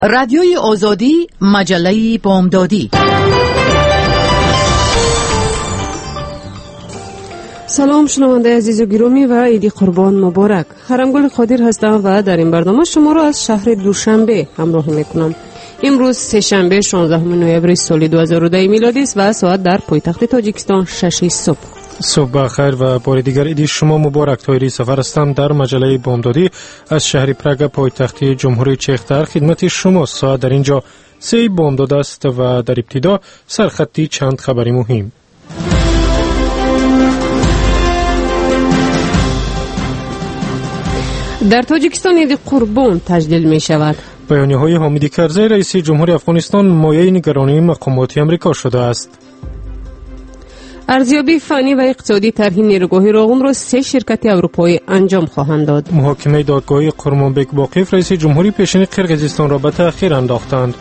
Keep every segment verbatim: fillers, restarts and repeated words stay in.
رادیوی آزادی، مجله بامدادی. سلام شنونده عزیز و گرامی و عید قربان مبارک. خرمگل قادر هستم و در این برنامه شما را از شهر دوشنبه همراه میکنم. امروز سه شنبه شانزدهم نوامبر سال دو هزار و ده میلادی است و ساعت در پایتخت تاجیکستان شش صبح. صبح بخیر و بار دیگر عید شما مبارک. تایری سفر هستم در مجله بامدادی از شهر پراگ پایتخت جمهوری چک در خدمت شما. ساعت در اینجا سه بامداد است و در ابتدا سرخطی چند خبری مهم. در تاجیکستان عید قربان تجلیل می شود. بیانیه‌های حامد کرزی رئیس جمهوری افغانستان مایه نگرانی مقامات آمریکا شده است. ارزیابی فنی و اقتصادی طرح نیروگاه راغون را سه شرکت اروپایی انجام خواهند داد. محاکمه دادگاه قرمانبک باقیف رئیس جمهوری پیشین قرقیزستان را به تأخیر انداختند.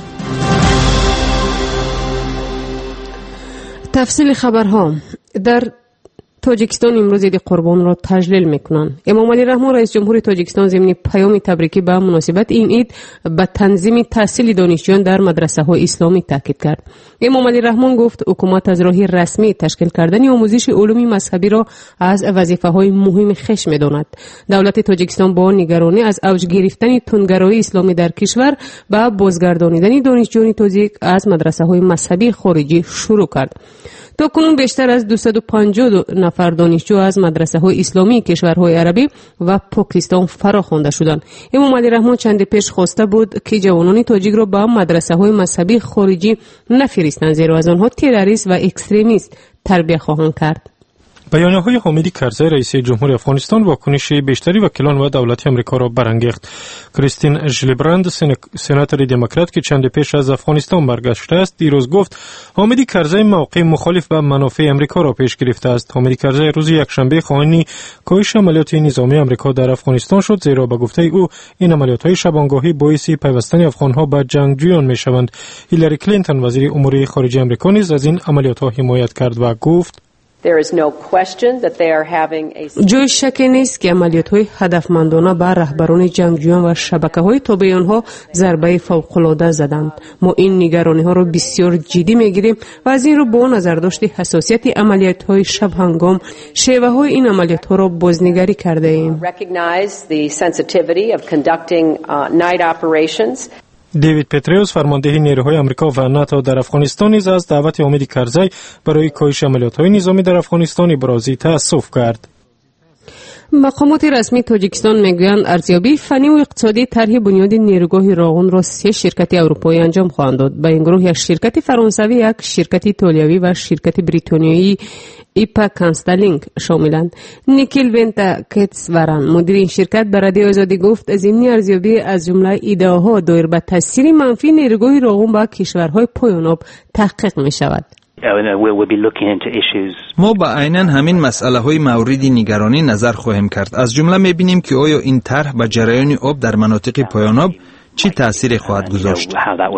تفصیل خبرها. در تاجیکستان امروز عید قربان را تجلیل میکنند. امام علی رحمان رئیس جمهور تاجیکستان ضمن پیام تبریکی به مناسبت این عید به تنظیم تحصیل دانشجویان در مدرسه های اسلامی تاکید کرد. امام علی رحمان گفت حکومت از راه رسمی تشکیل کردن آموزش علوم مذهبی را از وظیفه های مهم خوش می‌داند. دولت تاجیکستان با نگرانی از اوج گرفتن تندگرایی اسلامی در کشور به بازگردانیدن دانشجویان تاجیک از مدرسه های مذهبی خارجی شروع کرد. تا کنون بیشتر از دویست و پنجاه نفر دانشجو از مدرسه های اسلامی کشورهای عربی و پاکستان فراخوانده شدند. امام علی رحمان چند پیش خواسته بود که جوانان تاجیک را به مدرسه های مذهبی خارجی نفرستند، زیرا از آنها تروریست و اکستریمیست تربیت خواهند کرد. بیانیه‌های حامد کرزی رئیس جمهوری افغانستان واکنش بیشتری وکیلان و دولت آمریکا را برانگیخت. کریستین ژیلبرند سناتور دموکرات که چند پیش از افغانستان برگشته است دیروز گفت حامد کرزی موقع مخالف با منافع آمریکا را پیش گرفته است. حامد کرزی روز یکشنبه خواهان کاهش عملیات نظامی آمریکا در افغانستان شد، زیرا به گفته او این عملیات‌های شبانگاهی باعث پیوستن افغان‌ها به جنگجویان می‌شوند. هیلاری کلینتون وزیر امور خارجه آمریکا نیز از این عملیات‌ها حمایت کرد و گفت جای شک نیست که عملیات‌های هدفمندانه بر رهبران جنگجویان و شبکه‌های تابع آنها ضربه فوق‌العاده زدند. ما این نگرانی‌ها را بسیار جدی می‌گیریم و از این رو با نظرداشت حساسیت عملیات‌های شب هنگام شیوه‌های این عملیات‌ها را بازنگری کرده ایم. دیوید پتریوس فرمانده نیروهای آمریکا و ناتو در افغانستان نیز از دعوت حامد کرزی برای کاهش عملیات‌های نظامی در افغانستان ابراز تأسف کرد. مقامات رسمی تاجیکستان میگویند ارزیابی فنی و اقتصادی طرح بنیاد نیروگاه راغون را سه شرکت اروپایی انجام خواهند داد. به این گروه یک شرکت فرانسوی، یک شرکت ایتالیایی و شرکت بریتانیایی ایپا کانستالینگ شاملند. نیکل ونتا کتسوران مدیر این شرکت به رادیو آزادی گفت از این ارزیابی از جمله ایده‌ها دایر به تاثیر منفی نیروگاه راغون به کشورهای پایان‌آب تحقیق می شود. ما با عیناً همین مسئله های موردی نگرانی نظر خواهیم کرد. از جمله می‌بینیم که آیا این طرح به جریان آب در مناطق پایان‌آب چه تأثیری خواهد گذاشت.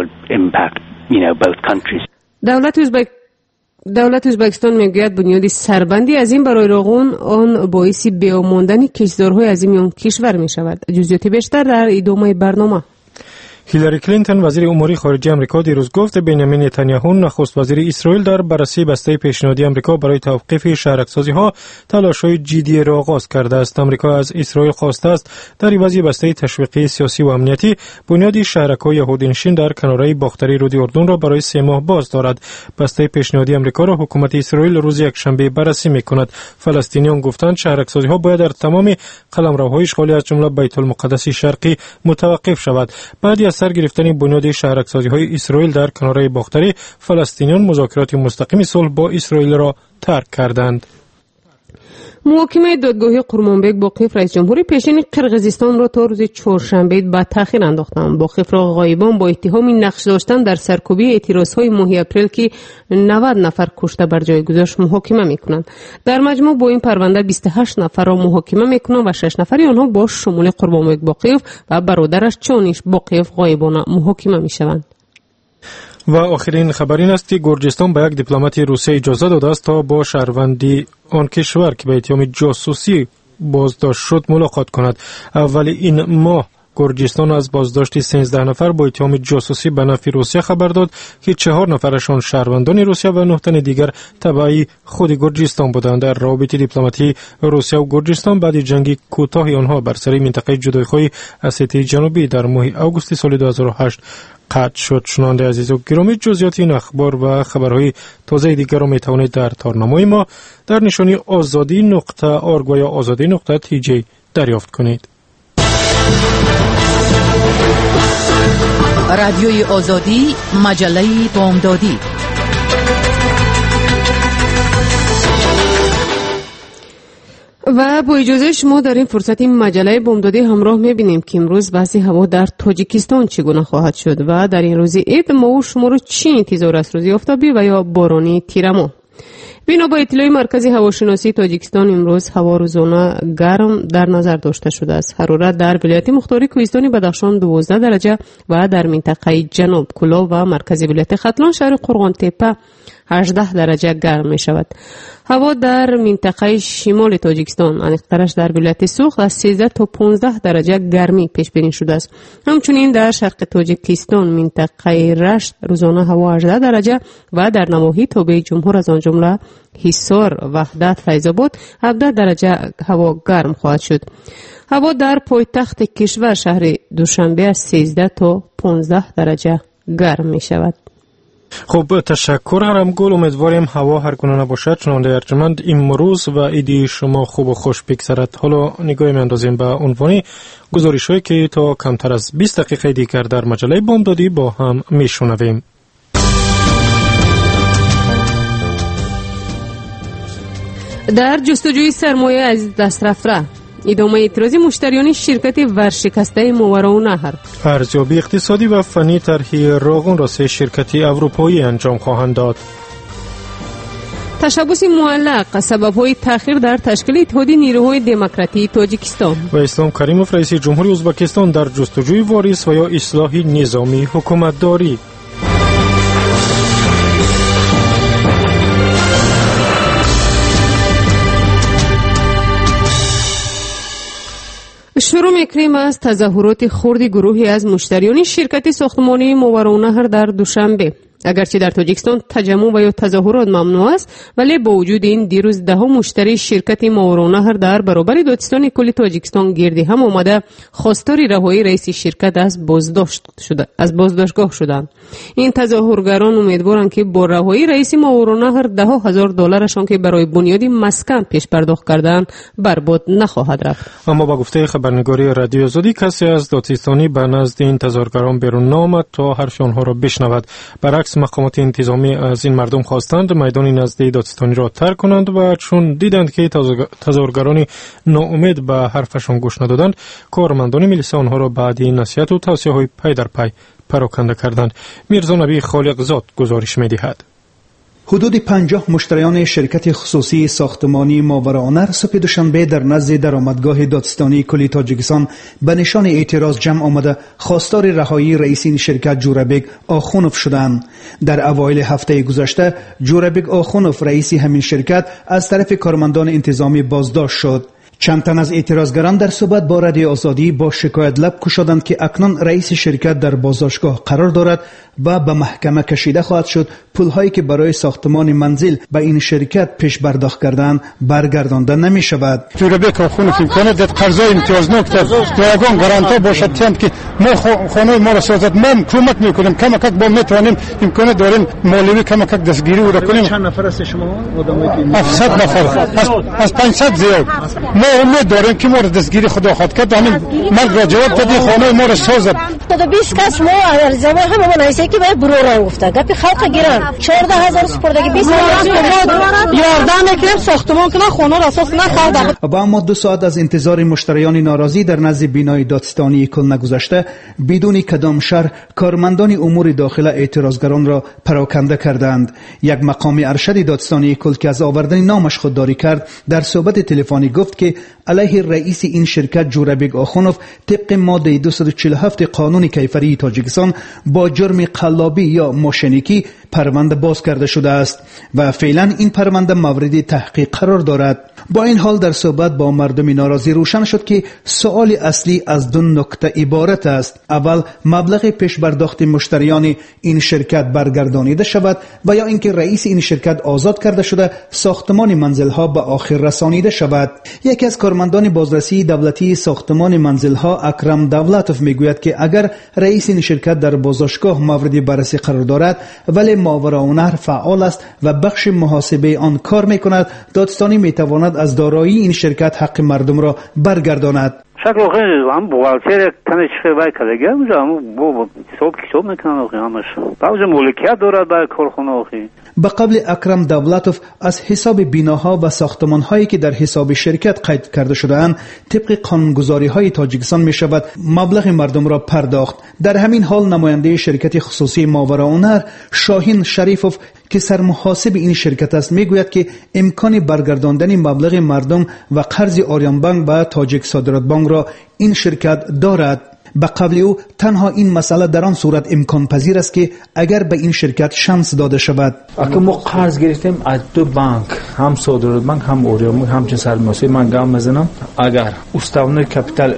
دولت ازبک دولت ازبکستان میگوید بنیاد سربندی از این برای راغون آن باعث بیاماندن کشتزارهای از این کشور می شود. جزئیات بیشتر در ادامه برنامه. هیلاری کلینتون وزیر امور خارجه آمریکا دیروز گفت بنیامین نتانیاهو نخست وزیر اسرائیل در بررسی بسته پیشنهادی آمریکا برای توقیف شهرک‌سازی‌ها تلاش‌های جدی را آغاز کرده است. آمریکا از اسرائیل خواسته است در عوض بسته تشویقی سیاسی و امنیتی بنیاد شهرک‌های یهودی‌نشین در کنارهای باختری رود اردن را برای سه ماه باز دارد. بسته پیشنهادی آمریکا را حکومت اسرائیل روز یکشنبه بررسی می‌کند. فلسطینیان گفتند شهرک‌سازی‌ها باید در تمام قلمروهای اشغالی از جمله بیت المقدس شرقی متوقف شود. بعد سر گرفتن بنیاد شهرک‌سازی‌های اسرائیل در کنارهای باختری، فلسطینیان مذاکرات مستقیم صلح با اسرائیل را ترک کردند. محاکمه دادگاه قرمانبک باقیف رئیس جمهوری پیشین قرقیزستان را تا روز چهارشنبه به تأخیر انداختند. باقیف را غایبان با اتهام نقش داشتن در سرکوبی اعتراضهای ماه اپریل که نود نفر کشته بر جای گذاشت محاکمه میکنند. در مجموع با این پرونده بیست و هشت نفر را محاکمه میکنند و شش نفری آنها با شمول قرمانبک باقیف و برادرش چانیش باقیف غایبانه محاکمه میشوند. و آخرین خبر این است که گرجستان به یک دیپلمات روسی اجازه داده است تا با شهروندی آن کشور که به اتهام جاسوسی بازداشت شد ملاقات کند. اول این ماه گرجستان از بازداشت سیزده نفر با اتهام جاسوسی به نفع روسیه خبر داد که چهار نفرشان شهروندان روسیه و نه تن دیگر تبعی خود گرجستان بودند. در روابط دیپلماتی روسیه و گرجستان بعد جنگ کوتاه آنها بر سر منطقه جدایی‌خواه اسیتی جنوبی در ماه آگوست سال دو هزار و هشت قطع شد. شنونده عزیز و گرامی، جزئیات این اخبار و خبرهای تازه دیگر را میتوانید در تارنمای ما در نشانی آزادی نقطه آرگ و یا آزادی نقطه تی جی دریافت کنید. رادیوی آزادی، مجله بامدادی. و با اجازه شما در این فرصت این مجله بامدادی همراه می‌بینیم که امروز وضع هوا در تاجیکستان چگونه خواهد شد و در این روز عید ما و شما رو چی انتظار است؟ روزی آفتابی و یا بارانی تیرمو؟ بنا با اطلاع مرکز هواشناسی تاجیکستان امروز هوا روزانه گرم در نظر داشته شده است. حرارت در ولایت مختاری کوهستانی بدخشان دوازده درجه و در منطقه جنوب کلا و مرکز ولایت ختلان شهر قرغان تپه هجده درجه گرم می شود. هوا در منطقه شمال تاجیکستان انیقترش در ولایت سوخت از سیزده تا پانزده درجه گرمی پیش بینی شده است. همچنین در شرق تاجیکستان منطقه رشت روزانه هوا هجده درجه و در نواحی تابع جمهور از آن جمله حصار، وحدت، فیض‌آباد هفده درجه هوا گرم خواهد شد. هوا در پایتخت کشور شهر دوشنبه از سیزده تا پانزده درجه گرم می شود. خب تشکر هرمگل، امیدواریم هوا هر گونه نباشد. شنونده ارجمند، امروز و عیدی شما خوب و خوش بگذرد. حالا نگاهی میاندازیم به عنوان گزارش‌هایی که تا کمتر از بیست دقیقه دیگر در مجله بامدادی با هم میشنویم. در جستجوی سرمایه از دست رفته، ادامه اعتراض مشتریان شرکت ورشکسته ماورا و نهر، ارزیابی اقتصادی و فنی طرح راغون را سه شرکت اروپایی انجام خواهند داد. تشبث معلق، سبب‌های تأخیر در تشکیل اتحاد نیروهای دموکراتی تاجیکستان و اسلام کریموف رئیس جمهوری ازبکستان در جستجوی وارث و یا اصلاح نظامی حکومتداری. شروع میکنیم از تظاهرات خرد گروهی از مشتریان شرکت ساختمانی ماورا و نهر در دوشنبه. اگرچه در تاجیکستان تجمع و یا تظاهرات ممنوع است، ولی با وجود این دیروز ده مشتری شرکت ماورا و نهر در برابر دادستان کلی تاجیکستان گردی هم آمده خواستار رهایی رئیس شرکت از بازداشت شده از بازداشتگاه شدند. این تظاهرگران امیدوارند که با رهایی رئیس ماورا و نهر ده هزار دلارشان که برای بنیاد مسکن پیش پرداخت کردند برباد نخواهد رفت. اما با گفته خبرنگاری رادیو آزادی کسی از دادستانی به نزد این تظاهرگران بیرون نآمد تا حرف آنها را بشنود. برعکس مقامات انتظامی از این مردم خواستند میدان نزد دادستانی را ترک کنند و چون دیدند که تظاهرگران ناامید به حرفشان گوش ندادند، کارمندان ملیسا آنها را بعد نصیحت و توصیه‌های پی در پی پراکنده کردند. میرزا نبی خالقزاد گزارش می‌دهد. حدود پنجاه مشتریان شرکت خصوصی ساختمانی ماورا و نهر صبح دوشنبه در نزد درآمدگاه دادستانی کلی تاجیکستان به نشان اعتراض جمع آمده خواستار رهایی رئیس این شرکت جورابک آخونوف شدند. در اوایل هفته گذشته جورابک آخونوف رئیس همین شرکت از طرف کارمندان انتظامی بازداشت شد. چند تن از اعتراضگران در صحبت با رادیو آزادی با شکایت لب گشادند که اکنون رئیس شرکت در بازداشتگاه قرار دارد و به محکمه کشیده خواهد شد پولهایی که برای ساختمان منزل به این شرکت پیش پرداخت کردند برگردانده نمی شود. جورابک آخونوف امکانات داد قرضای امتیازناک در یگان گارانتا باشد که ما خانه ما را سازد، ما کمک میکنیم، کمک با میتوانیم امکانات داریم مالیوی کمک دستگیری او را کنیم. چند نفر است شما آدمایی که هفتصد نفر از از پانصد زیاد. ما امید داریم که ما را دستگیری خدا خواهد کرد. همین مرد را جواب دادی خانه ما را سازد. تا بیست کس ما ارزما همه ما نایسه که باید برو را گفته گپی خلق گیرن چهارده هزار سپردگی بیست یاردن میکنیم ساختمان کنه خونه را اساس نخواد. با اما دو ساعت از انتظار مشتریان ناراضی در نزد بینای دادستانی کل نگذشته بدون کدام شرح کارمندان امور داخله اعتراضگران را پراکنده کردند. یک مقام ارشد دادستانی کل که از آوردن نامش خودداری کرد در صحبت تلفنی گفت که علیه رئیس این شرکت جورابک آخونوف طبق ماده دویست و چهل و هفت قانون کیفری تاجیکستان با جرم قلابی یا ماشینیکی پرونده باز کرده شده است و فعلا این پرونده مورد تحقیق قرار دارد. با این حال در صحبت با مردم ناراضی روشن شد که سوال اصلی از دو نکته عبارت است: اول مبلغ پیش پرداخت مشتریان این شرکت برگردانیده شود و یا اینکه رئیس این شرکت آزاد کرده شده ساختمان منزل‌ها به آخر رسانیده شود. یکی از کارمندان بازرسی دولتی ساختمان منزل‌ها اکرم دولتوف میگوید که اگر رئیس این شرکت در بازداشتگاه مورد بررسی قرار دارد ولی ماورالنهر فعال است و بخش محاسبه آن کار میکند، دادستانی میتواند از دارایی این شرکت حق مردم را برگرداند. شکل خیلی هم بوالتر تنش وای کلگه اونجا هم بو حساب کتاب میکنه همش بعضی ملکیت دارد برای کارخانه اخی. به قبل اکرم دولتوف از حساب بیناها و ساختمان‌هایی که در حساب شرکت قید کرده شده‌اند طبق قانونگذاری‌های تاجیکستان می‌شود مبلغ مردم را پرداخت. در همین حال نماینده شرکت خصوصی ماورالنهر شاهین شریفوف که سرمحاسب این شرکت است میگوید که امکان برگرداندن مبلغ مردم و قرض آریان بانک به تاجیک صادرات بانک را این شرکت دارد. به قبل او تنها این مسئله در آن صورت امکان پذیر است که اگر به این شرکت شانس داده شود. اگه ما قرض گرفتیم از دو بانک، هم صادرات بانک هم آریان بانک، همچنین سرمایه‌گذاری، من گام میزنم اگر استوانه کپیتال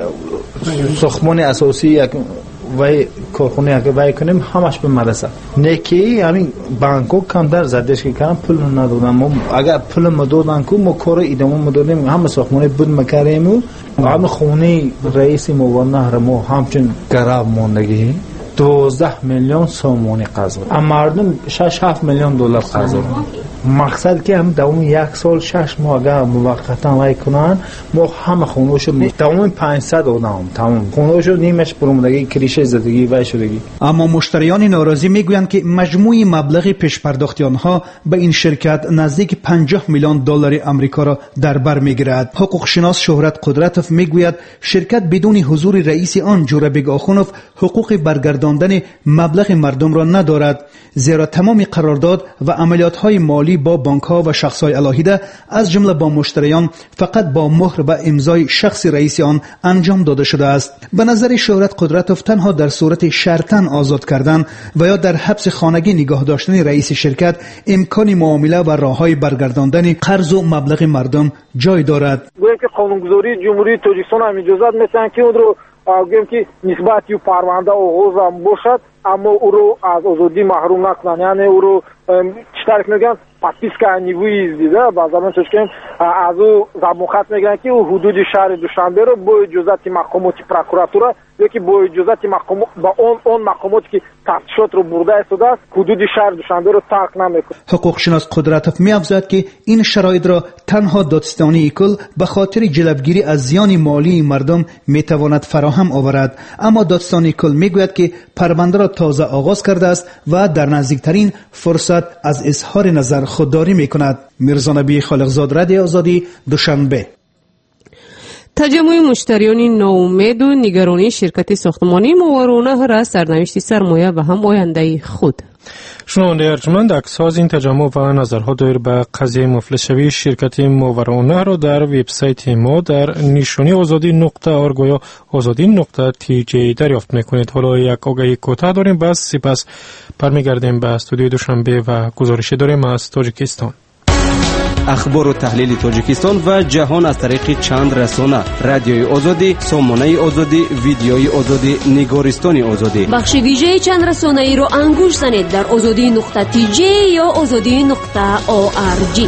ساختمان اساسی یک وای کارخونه اگه وای کنیم همش به مدرسه نکی همین بانکو کم در زدش که کردن پول ندادن. ما اگر پول مدادن کو ما کار ادامه مدادیم هم ساختمان بود مکریم و هم خونه رئیس موانه ما همچنین گراب موندگی دوازده میلیون سومونی قرض بود. اما مردم شش هفت میلیون دلار قرض بود. مقصد که هم دوام یک سال شش ماه اگر موقتا وای کنن ما همه خونه‌شو دوام پانصد آدم تمام خونه‌شو نیمش پرمودگی کریشه زدگی وای شدگی. اما مشتریان ناراضی میگویند که مجموعی مبلغ پیش پرداختی آنها به این شرکت نزدیک پنجاه میلیون دلار آمریکا را در بر میگیرد. حقوق شناس شهرت قدرتوف میگوید شرکت بدون حضور رئیس آن جورابگ آخونوف حقوق برگرداندن مبلغ مردم را ندارد، زیرا تمام قرارداد و عملیات‌های مالی با بانک‌ها و شخص‌های علاهیده از جمله با مشتریان فقط با مهر و امضای شخص رئیس آن انجام داده شده است. به نظر شهرت قدرتوف تنها در صورت شرطاً آزاد کردن و یا در حبس خانگی نگاه داشتن رئیس شرکت امکان معامله و راه‌های برگرداندن قرض و مبلغ مردم جای دارد. گویا که قانونگذاری جمهوری تاجیکستان هم اجازه میدن که اون رو گویم که نسبت یو پرونده آغاز هم باشد اما او رو از آزادی محروم نکنن، یعنی او رو چطور میگن подписка невыезде да базардан чечкен аз у замохат мегӯянд ки ӯ ҳудуди шаҳри душанберо бо иҷозати мақомоти прокуратура ёки бо иҷозати мақомот ба он он мақомоте ки тафтишотро бурда истодааст ҳудуди шаҳри душанберо тарк намекунад. ҳуқуқшинос қудратов меафзояд ки ин шароитро танҳо додистони кул ба хотири ҷилабгирӣ аз зиёни молии мардум метавонад фароҳам оварад, аммо додистони кул мегӯяд ки парвандаро тоза оғоз кардааст ва дар наздиктарин фурсат аз изҳори назар خودداری میکند. میرزا نبی خالقزاد، رادیو آزادی، دوشنبه. تجمع مشتریان ناامید و نگرانی شرکت ساختمانی ماورالنهر را سرنوشت سرمایه و هم آینده خود. شنونده ارجمند، عکس‌ها از این تجمع و نظرها دایر به قضیه مفلس‌شوی شرکت ماورالنهر را در وبسایت ما در نشانی آزادی نقطه آرگ یا آزادی نقطه تی جی دریافت میکنید. حالا یک آگهی کوتاه داریم، بس سپس برمیگردیم به استودیوی دوشنبه و گزارشی داریم از تاجیکستان. اخبار و تحلیل تاجیکستان و جهان از طریق چند رسانه: رادیوی آزادی، سامانه آزادی، ویدیوی آزادی، نگارستان آزادی. بخش ویژه چند رسانه ای رو انگوش زنید در آزادی نقطه تی جی یا آزادی نقطه او آر جی.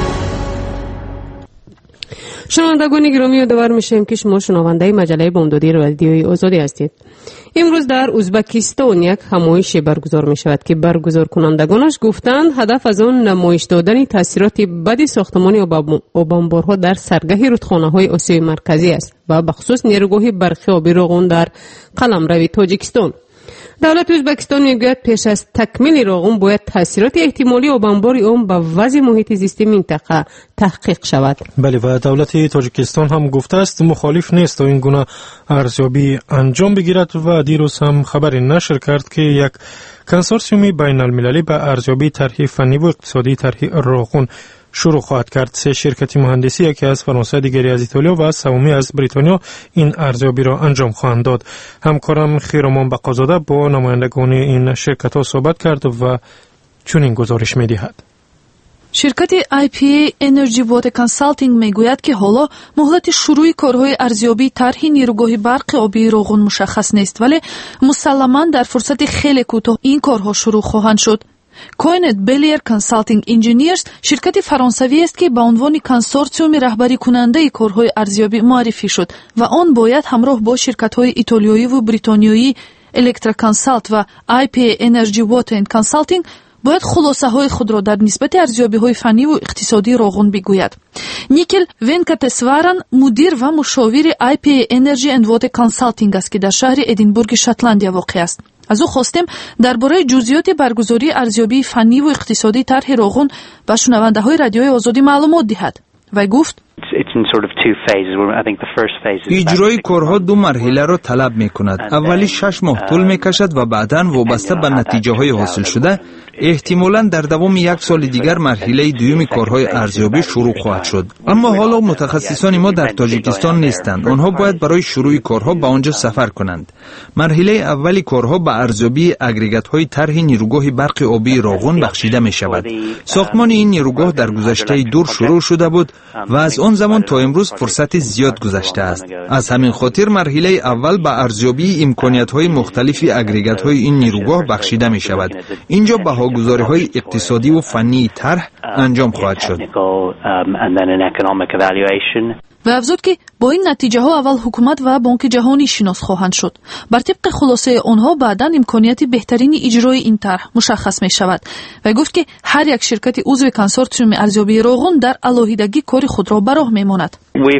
شنوندگان گرامی، یادآور میشیم که شما شنونده مجله بامدادی رادیوی آزادی هستید. امروز در ازبکستان یک همایش برگزار می شود که برگزار کنندگانش گفتند هدف از آن نمایش دادن تاثیرات بد ساختمان آبانبارها در سرگاه رودخانه های آسیای مرکزی است و بخصوص نیروگاه برق آبی راغون در قلمرو تاجیکستان. دولت ازبکستان میگوید پیش از تکمیل راغون باید تاثیرات احتمالی آبانبار آن به وضع محیط زیستی منطقه تحقیق شود. بله، و دولت تاجیکستان هم گفته است مخالف نیست تا این گونه ارزیابی انجام بگیرد و دیروز هم خبری نشر کرد که یک کنسورسیوم بین المللی به ارزیابی طرح فنی و اقتصادی طرح راغون شروع خواهد کرد. سه شرکت مهندسی، یکی از فرانسه، دیگری از ایتالیا و سومی از بریتانیا این ارزیابی را انجام خواهند داد. همکارم خیرمان بقازاده با نمایندگان این شرکت ها صحبت کرد و چنین گزارش می‌دهد. شرکت آی پی ای Energy Water Consulting میگوید که حالا مهلت شروع کارهای ارزیابی طرح نیروگاه برق آبی روغن مشخص نیست، ولی مسلماً در فرصت خیلی کوتاه این کارها شروع خواهند شد. کوینت بلیر کنسالتینگ انجینیرز شرکت فرانسوی است که به عنوان کنسورسیوم رهبری کننده کارهای ارزیابی معرفی شد و آن باید همراه با شرکت‌های ایتالیایی و بریتانیایی الکترا کانسالت و آی پی ای Energy Water Consulting باید خلاصه های خود را در نسبت ارزیابی های فنی و اقتصادی روغن بگوید. نیکل ونکتسوارن مدیر و مشاور آی پی ای Energy and Water Consulting است که در شهر ادینبورگ شاتلندیا واقع است. از او خواستیم درباره جزئیات برگزاری ارزیابی فنی و اقتصادی طرح روغن به شنونده های رادیوی آزادی معلومات دهد. و گفت اجرای کارها دو مرحله را طلب می کند. اولی شش ماه طول می کشد و بعداً وابسته به نتیجه های حاصل شده احتمالاً در دوام یک سال دیگر مرحله دوم کارهای ارزیابی شروع خواهد شد. اما حالا متخصصان ما در تاجیکستان نیستند. آنها باید برای شروع کارها به آنجا سفر کنند. مرحله اولی کارها به ارزیابی اگریگات های طرح نیروگاه برق آبی روغن بخشیده می شود. ساختمان این نیروگاه در گذشته دور شروع شده بود و از آن زمان تا امروز فرصت زیاد گذشته است. از همین خاطر مرحله اول به ارزیابی امکانیت‌های مختلف اگریگات‌های این نیروگاه بخشیده می شود. اینجا بهاگذاری‌های اقتصادی و فنی طرح انجام خواهد شد. و افزود که با این نتیجه ها اول حکومت و بانک جهانی شناس خواهند شد. بر طبق خلاصه آنها بعداً امکانیت بهترین اجرای این طرح مشخص می شود و گفت که هر یک شرکت عضو کنسورسیوم ارزیابی روغن در علاهیدگی کار خود را به راه می ماند.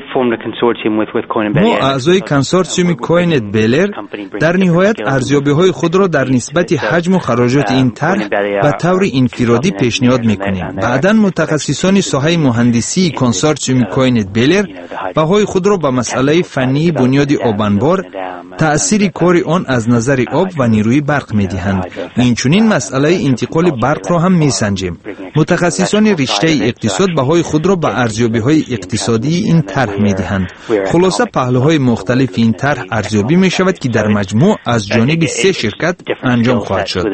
ما اعضای کنسورسیوم کوینت بلر در نهایت ارزیابی های خود را در نسبت حجم و خراجات این طرح به طور انفرادی پیشنهاد می کنیم. بعداً متخصصان ساحه مهندسی کنسورسیوم کوینت بلر بهای خود را به مسئله فنی بنیاد آبانبار، تأثیر کار آن از نظر آب و نیروی برق می دهند. اینچنین مسئله انتقال برق را هم می سنجیم. متخصصان رشته اقتصاد بهای خود را به ارزیابی های اقتصادی این طرح می دهند. خلاصه پهلوهای مختلف این طرح ارزیابی می شود که در مجموع از جانب سه شرکت انجام خواهد شد.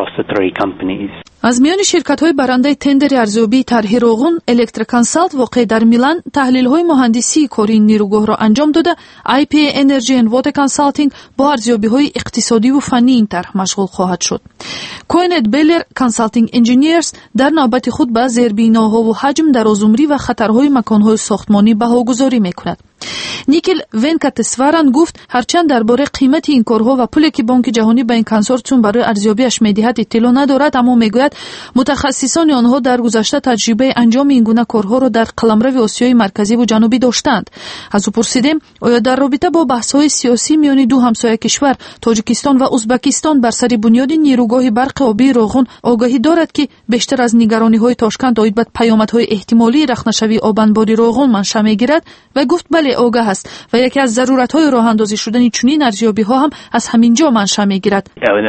از میان شرکت‌های برنده تندر ارزیابی طرح روغن، الکترا کانسالت واقع در میلان تحلیل‌های مهندسی کاری نیروگاه را انجام داده، آی پی ای Energy and Water Consulting با ارزیابی‌های اقتصادی و فنی این طرح مشغول خواهد شد. کوینت بلر کنسالتینگ انجینیرز در نوبت خود به زیربناها و حجم درازعمری و خطرهای مکان‌های ساختمانی بهاگذاری می‌کند. نیکل ونکتسوارن گفت هرچند درباره قیمت این کارها و پولی که بانک جهانی به این کنسورسیوم برای ارزیابیش میدهد اطلاع ندارد، اما میگوید متخصصان آنها در گذشته تجربه انجام این گونه کارها را در قلمرو آسیای مرکزی و جنوبی داشتند. از او پرسیدیم آیا در رابطه با بحث‌های سیاسی میان دو همسایه کشور تاجیکستان و ازبکستان بر سر بنیاد نیروگاه برق آبی روغن آگاهی دارد که بیشتر از نگرانی‌های تاشکند آید به پیامدهای احتمالی رخنه‌شوی آبانباری روغن منشأ میگیرد و گفت بله آگاه است و یکی از ضرورت‌های راه اندازی شدن چنین ارزیابی‌ها هم از همینجا منشأ میگیرد.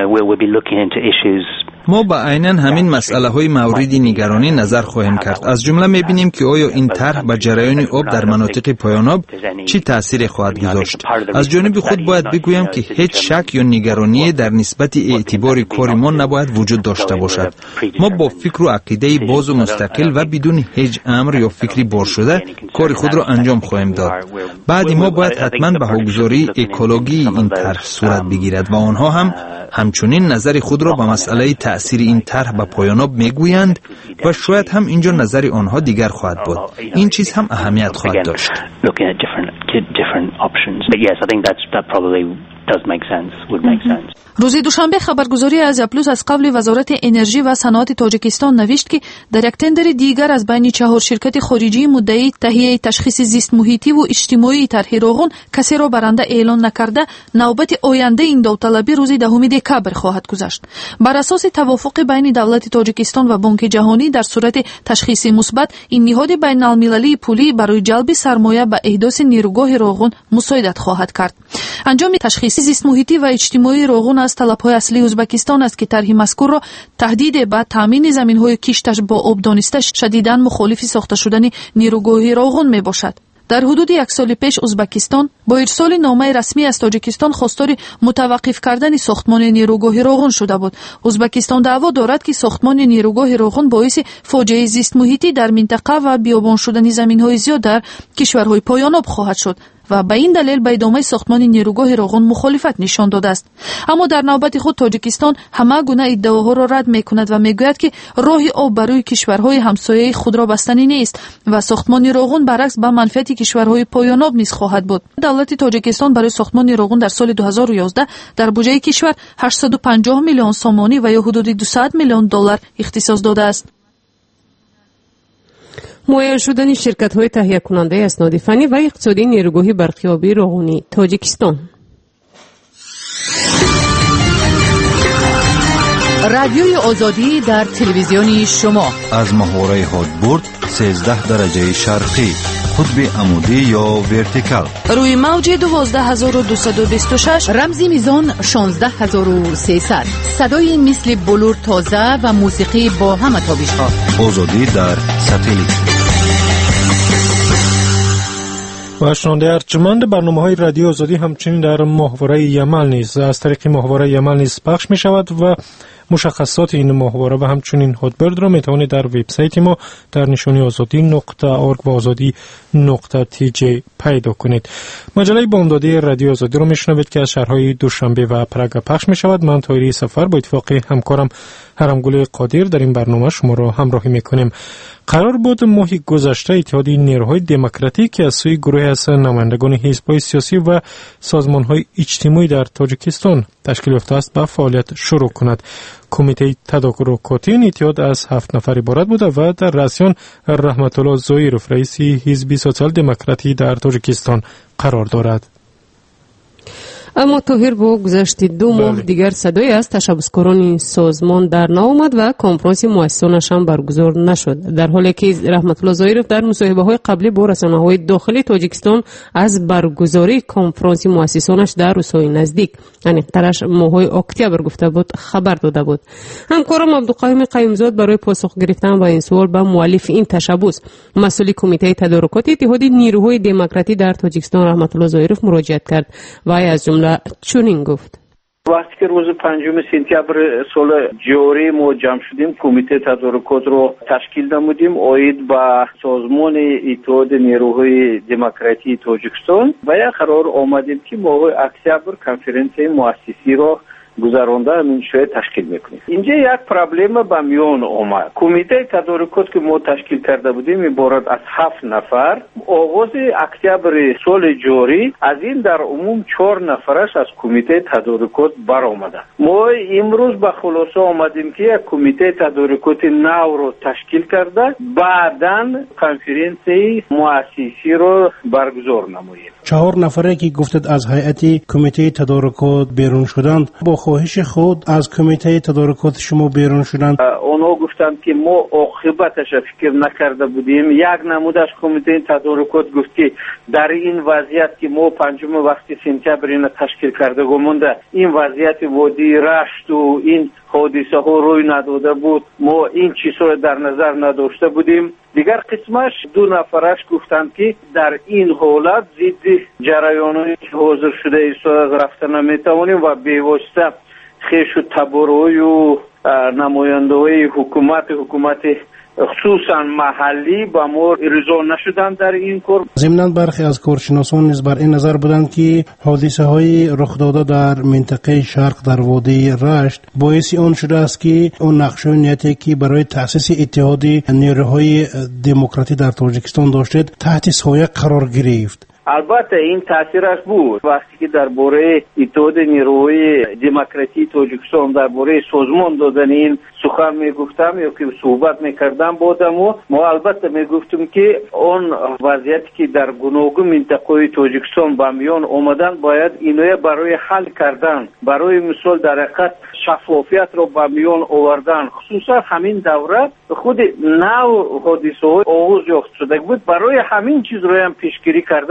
ما با عیناً همین مسئله های موردی نگرانی نظر خواهیم کرد. از جمله میبینیم که آیا این طرح به جریان آب در مناطق پایان‌آب چی تأثیر خواهد گذاشت. از جانب خود باید بگویم که هیچ شک یا نگرانی در نسبت اعتبار کار ما نباید وجود داشته باشد. ما با فکر و عقیده باز و مستقل و بدون هیچ امر یا فکری بار شده کار خود را انجام خواهیم داد. بعد ما باید حتماً به بهاگذاری اکولوژی این طرح صورت بگیرد و آنها هم همچنین نظر خود را به مسئله تأثیر این طرح به پایان‌آب میگویند و شاید هم اینجا نظر آنها دیگر خواهد بود. این چیز هم اهمیت خواهد داشت. روز دوشنبه خبرگزاری از پلوس از قبل وزارت انرژی و صنعت تاجیکستان نوشت که در یک تندر دیگر از بین چهار شرکت خارجی مدعی تهیه تشخیص زیست محیطی و اجتماعی طرح روغن کسی را برنده اعلان نکرده، نوبت آینده این داوطلبی روز دهم دکبر خواهد گذشت. بر اساس توافق بین دولت تاجیکستان و بانک جهانی در صورت تشخیص مثبت، این نهاد بین المللی پولی برای جلب سرمایه به احداث نیروگاه روغن مساعدت خواهد کرد. انجام تشخیص زیست محیطی و اجتماعی روغن از طلب‌های اصلی ازبکستان است که طرح مذکور را تهدید به تامین زمین‌های کشتش با آب دانسته شدیداً مخالف ساخته شدن نیروگاه روغن میباشد. در حدود یک سال پیش ازبکستان با ارسال نامه رسمی از تاجیکستان خواستار متوقف کردن ساختمان نیروگاه روغن شده بود. ازبکستان دعوا دارد که ساختمان نیروگاه روغن باعث فاجعه زیست محیطی در منطقه و بیابان شدن زمین‌های زیاد در کشورهای پایان‌آب خواهد شد و به این دلیل به ادامه ساختمان نیروگاه روغن مخالفت نشان داده است. اما در نوبت خود تاجیکستان همه گونه ادعاها را رد می‌کند و میگوید که راه آب برای کشورهای همسایه خود را بستنی نیست و ساختمان روغن برعکس به منفعت کشورهای پایان‌آب نیز خواهد بود. دولت تاجیکستان برای ساختمان روغن در سال دو هزار و یازده در بودجه کشور هشتصد و پنجاه میلیون سومانی و یا حدود دویست میلیون دلار اختصاص داده است. معین شدن شرکت‌های تهیه کننده اسناد فنی و اقتصادی نیروگاه برقیابی روغنی تاجیکستان. رادیوی آزادی در تلویزیون شما از محوره هادبورد سیزده درجه شرقی، قطب عمودی یا ورتیکال، روی موج دوازده هزار و دویست و بیست و شش، رمزی میزان شانزده هزار و سیصد، صدای مثل بلور تازه و موسیقی با همه تابش‌ها. آزادی در ساتلیت. و شنونده ارجمند برنامه‌های رادیو آزادی همچنین در محوره یمن نیز از طریق محوره یمن نیز پخش می شود و مشخصات این محوره و همچنین هادبرد را می توانید در وبسایت ما در نشانی آزادی نقطه اورگ و آزادی نقطه تی جی پیدا کنید. مجله بامدادی رادیو آزادی را می شنوید که از شهرهای دوشنبه و پراگ پخش می شود. من طاهری سفر با اتفاق همکارم هرمگل قادر در این برنامه شما را همراهی می کنیم. قرار بود ماه گذشته اتحادیه نیروهای دموکراتیک از سوی گروه از نمایندگان حزب‌های سیاسی و سازمان‌های اجتماعی در تاجیکستان تشکیل یافته است به فعالیت شروع کند. کمیته تدارکاتی این اتحاد از هفت نفر عبارت بوده و در رأسیان رحمت الله زویروف رئیس حزب سوسیال دموکراتی در تاجیکستان قرار دارد. اما طاهر با گذشت دو ماه دیگر صدای از تشبسکاران سازمان در نآمد و کنفرانس مؤسسانش هم برگزار نشد، در حالی که رحمت الله زویروف در مصاحبه‌های قبلی با رسانه‌های داخلی تاجیکستان از برگزاری کنفرانس مؤسسانش در روزهای نزدیک یعنی ترش ماه‌های اکتبر گفته بود خبر داده بود. همکارم عبدالقیوم قیومزاد برای پاسخ گرفتن به این سوال به مؤلف این تشبس مسئول کمیته تدارکات اتحادیه نیروهای دموکراتی در تاجیکستان رحمت الله زویروف مراجعه کرد و از جمله چنین گفت: وقتی که روز پنجم سپتامبر سال جاری ما جمع شدیم کمیته تدارکات رو تشکیل نمودیم اوید با سازمان اتحاد نیروهای دموکراتی تاجیکستان و یک قرار آمدیم که ماه اکتبر کنفرانس مؤسسی رو گذرانده همین شاید تشکیل میکنیم. اینجا یک پرابلم به میان آمد. کمیته تدارکات که ما تشکیل کرده بودیم عبارت از هفت نفر، آغاز اکتبر سال جاری از این در عموم چهار نفرش از کمیته تدارکات برآمده. ما امروز به خلاصه آمدیم که یک کمیته تدارکات نو رو تشکیل کرده بعداً کنفرانس مؤسسی رو برگزار نماییم. چهار نفره که گفتید از هیئت کمیته تدارکات بیرون شدند با خواهش خود از کمیته تدارکات شما بیرون شدند؟ اونا گفتند که ما عاقبتش فکر نکرده بودیم. یک نمودش کمیته تدارکات گفت که در این وضعیت که ما پنجم وقت سپتامبر این تشکیل کرده گمونده این وضعیت وادی رشت و این حادثه ها روی نداده بود ما این چیزها در نظر نداشته بودیم. دیگر قسمش دو نفرش گفتند که در این حالت ضد جریانایی که حاضر شده ایستاد از رفتن نمیتوانیم و بی‌واسطه خیش و تبرعی و نماینده‌های حکومت حکومت خصوصا محلی با ما رضا نشدن در این کار. ضمناً برخی از کارشناسان نیز بر این نظر بودند که حادثه های رخ داده در منطقه شرق در وادی رشت باعث آن شده است که اون نقشه و نیتی که برای تأسیس اتحاد نیروهای دموکراتی در تاجیکستان داشتید تحت سایه قرار گرفت. البته این تاثیرش بود. وقتی که درباره اتحاد نیروهای دموکراتی تاجیکستان درباره سازمان دادن این سخن میگفتم یا که صحبت میکردم بودم و ما البته میگفتم که اون وضعیتی که در گوناگون منطقه تاجیکستان به میان اومدن باید اینو برای حل کردن، برای مثال در حقیقت شفافیت رو به میان آوردن، خصوصا همین دوره خود نو حادثه های آغاز یافت شده بود، برای همین چیز رو هم پیشگیری کردن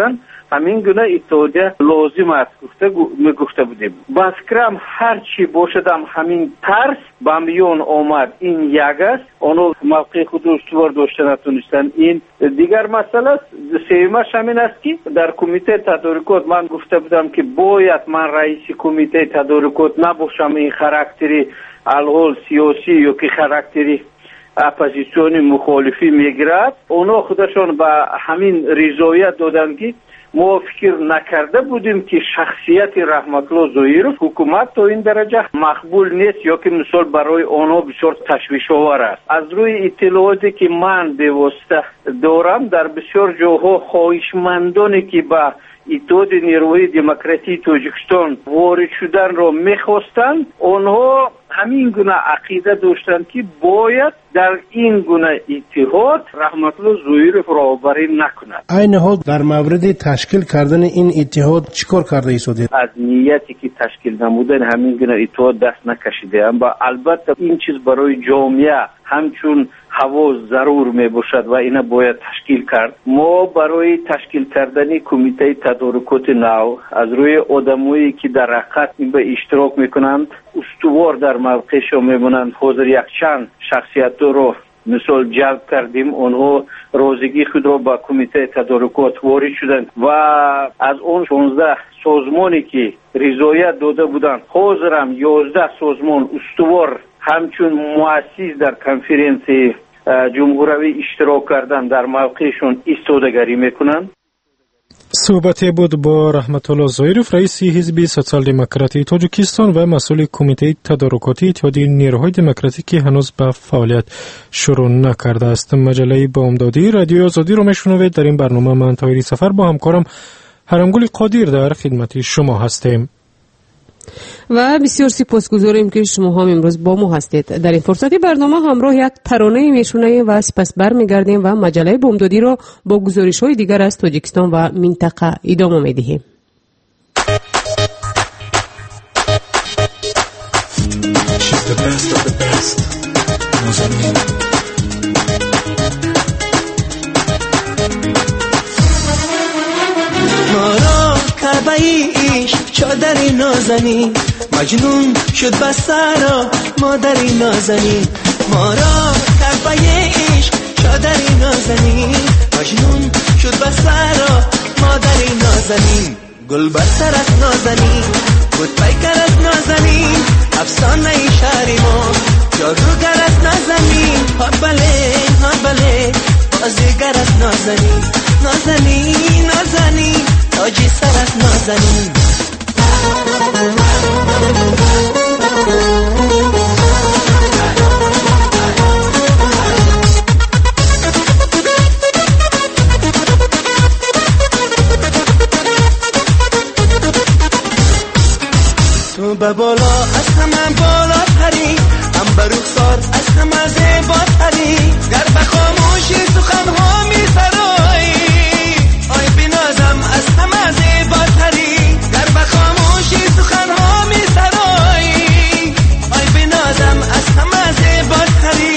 همین گونه اتحادیه لازم است گفته میگفته بودیم. باز کرم هر چی باشدم همین ترس با میون آمد این یک است، اونو موقع خود رو استوار داشته نتونستن. این دیگر مسئله است. سومش همین است که در کمیته تدارکات من گفته بودم که باید من رئیس کمیته تدارکات نباشم این خاراکتری الحال سیاسی یا که خاراکتری اپوزیسیون مخالفی میگیرد. اونا خودشان با همین رضایت دادن که ما فکر نکرده بودیم که شخصیت رحمت الله ظاهرов حکومت تا این درجه مقبول نیست یا که مثال برای آنها بسیار تشویش آور است. از روی اطلاعاتی که من به واسطه دارم در بسیار جاها خواهشمندانی که با اتحاد نیروهای دموکراتی تاجیکستان وارد شدن را میخواستند، آنها همین گونه عقیده داشتند که باید در این گونه اتحاد رحمت الله ظاهرов راهبری نکند. عین حال در مورد تشکیل کردن این اتحاد چیکار کرده ایستادید؟ از نیتی که تشکیل نمودن همین گونه اتحاد دست نکشیده ام. با البته این چیز برای جامعه همچون حواس ضرور می باشد و اینا باید تشکیل کرد. ما برای تشکیل کردن کمیته تدارکات نو از روی آدمایی که در حقیقت به اشتراک میکنند استوار در موقعشان میمونند. حاضر یک چند شخصیت رو مثال جلب کردیم، اونها روزگی خود را با کمیته تدارکات وارد شدند و از اون شانزده سازمانی که رضایت داده بودند حاضرم یازده سازمان استوار همچون مؤسس در کنفرانسی جمهوری اشتراک کردن در موقعشون ایستادگی میکنند. صحبتی بود با رحمت الله ظاهرов، رئیس حزب سوسیال دموکراتی تاجیکستان و مسئول کمیته تدارکاتی اتحاد نیروهای دموکراتیک که هنوز به فعالیت شروع نکرده است. مجله بامدادی رادیو آزادی رو میشنوید. در این برنامه من طاهری سفر با همکارم هرمگل قادر در خدمت شما هستیم و بسیار سپاسگزاریم که شما هم امروز با ما هستید. در این فرصتی برنامه همراه یک ترانه میشنویم و سپس برمیگردیم و مجله بامدادی را با گزارش‌های دیگر از تاجیکستان و منطقه ادامه میدهیم. چادری نازنی مجنون شد بسارا مادری نازنی ما را کربای عشق چادری نازنی مجنون شد بسارا مادری نازنی گل بر سرت نازنی بود پیکرت نازنی افسانه شهری ما جادوگرت نازنی ها بله ها بله بازیگرت نازنی نازنی نازنی تاجی سرت نازنی تو به بالا از همه بالا تری هم به رخسار از همه زیبا تری گر به خاموشی سخنها می سرایی آی بنازم از همه زیبا تری گر به خاموشی سخنها می سرایی آی بنازم از همه زیبا تری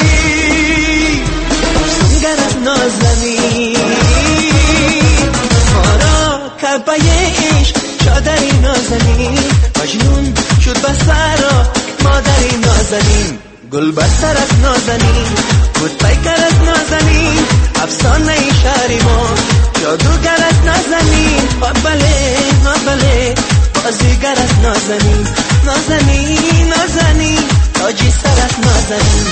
سنگرت نازنی ما را کعبه عشق چادری نازنی مجنون شد بسارا مادری نازنین گل بر سرت نازنین بود پیکرت نازنین افسانه شهری ما جادوگرت نازنین ها بله ها بله بازیگرت نازنین نازنین نازنین تاجی سرت نازنین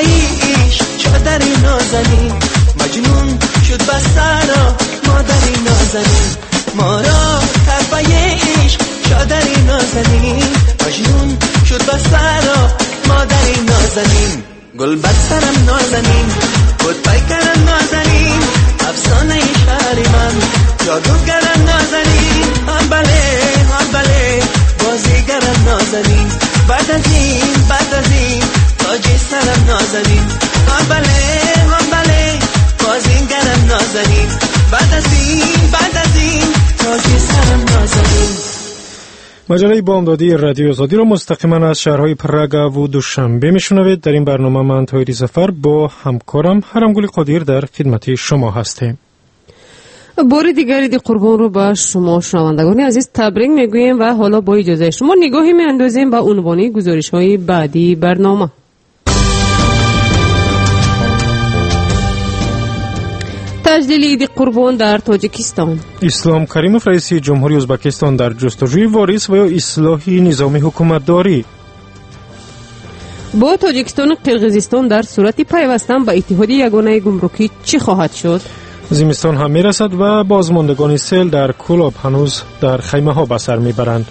مجنون شد بسارا مادری نازنین، گل بسترم نازنین، بود پیکرم نازنین، افسانه شهر من، جادوگرم نازنین. آن بله آن بله بازیگرم نازنین، بعد از این بعد از این تاج سرم نازنین. آن بله آن بله بازیگرم نازنین، بعد از این بعد از این تاج سرم نازنین. مجله بامدادی رادیو آزادی را مستقیما از شهرهای پراگ و دوشنبه میشنوید. در این برنامه من طاهری سفر با همکارم هرمگل قادیر در خدمت شما هستیم. بار دیگری دی قربان رو با شما شنوندگان عزیز تبریک میگوییم و حالا با اجازه شما نگاهی میاندازیم به عنوان گزارش‌های بعدی برنامه. تجلیل عید قربان در تاجیکستان. اسلام کریموف رئیس جمهوری ازبکستان در جستجوی واریس و یا اصلاح نظام حکومتداری. با تاجیکستان و قرقیزستان در صورت پیوستن به اتحاد یگانه گمرکی چی خواهد شد؟ زمستان هم میرسد و بازماندگان سیل در کلاب هنوز در خیمه ها به سر میبرند.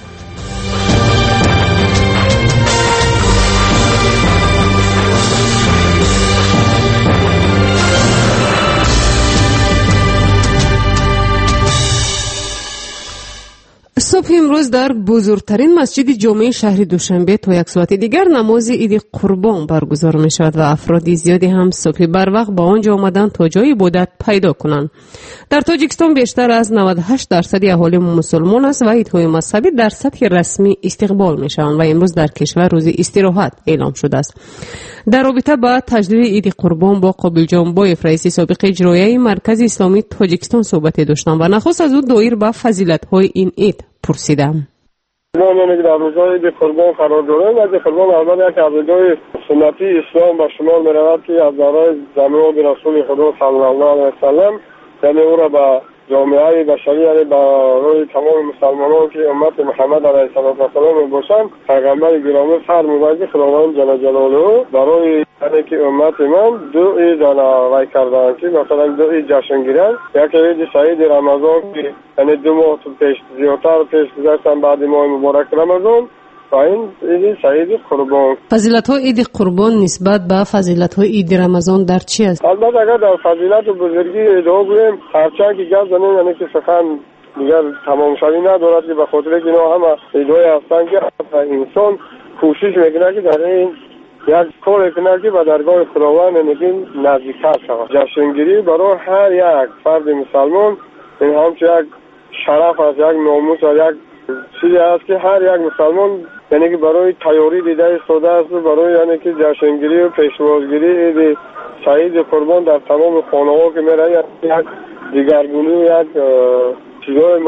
صبح امروز در بزرگترین مسجد جامع شهر دوشنبه تا یک ساعت دیگر نماز عید قربان برگزار می شود و افراد زیادی هم صبح بر وقت با آنجا آمدند تا جای عبادت پیدا کنند. در تاجیکستان بیشتر از نود و هشت درصد اهالی مسلمان است و عیدهای مذهبی در سطح رسمی استقبال می شوند و امروز در کشور روز استراحت اعلام شده است. در رابطه با تجلیل عید قربان با قابل جانبایف رئیس سابق اجرایی مرکز اسلامی تاجیکستان صحبت داشتم و نخست از او دایر به فضیلت‌های این عید پرسیدم. ما میگیم در روزهای عید قربان قرار داریم و عید قربان البته یک از عیدهای سنتی اسلام به شمار می‌رود که از دوران زمان رسول خدا صلی الله علیه و سلم، یعنی او را به جامعه بشری، یعنی برای تمام مسلمانان که امت محمد علیه السلام باشند، پیغمبر گرامی فرمود که خداوند جل جلاله برای یعنی که امت من دو عید وای کردند که مثلا دو عید جشن گیرند. یک عید سعید رمضان که یعنی دو ماه پیش زیادتر پیش گذشتن بعد ماه مبارک رمضان و این عید سعید قربان. فضیلت‌های عید قربان نسبت به فضیلت‌های عید رمضان در چی است؟ البته اگر در فضیلت و بزرگی عیدها بگوییم هرچند که گپ زنیم یعنی که سخن دیگر تمام شوی ندارد که به خاطر اینکه اینا همه عیدهای هستند که انسان کوشش میکنه که در این یک کار کنه که به درگاه خداوند یعنی نزدیکتر شود. جشنگیری برای هر یک فرد مسلمان این همچون یک شرف است، یک ناموس و یک چیزی است که هر یک مسلمان یعنی که برای تیاری دیده ایستاده است، برای یعنی که جشنگیری و پیشوازگیری عید سعید قربان در تمام خانه‌ها که میره یک دیگرگونی و یک چیزای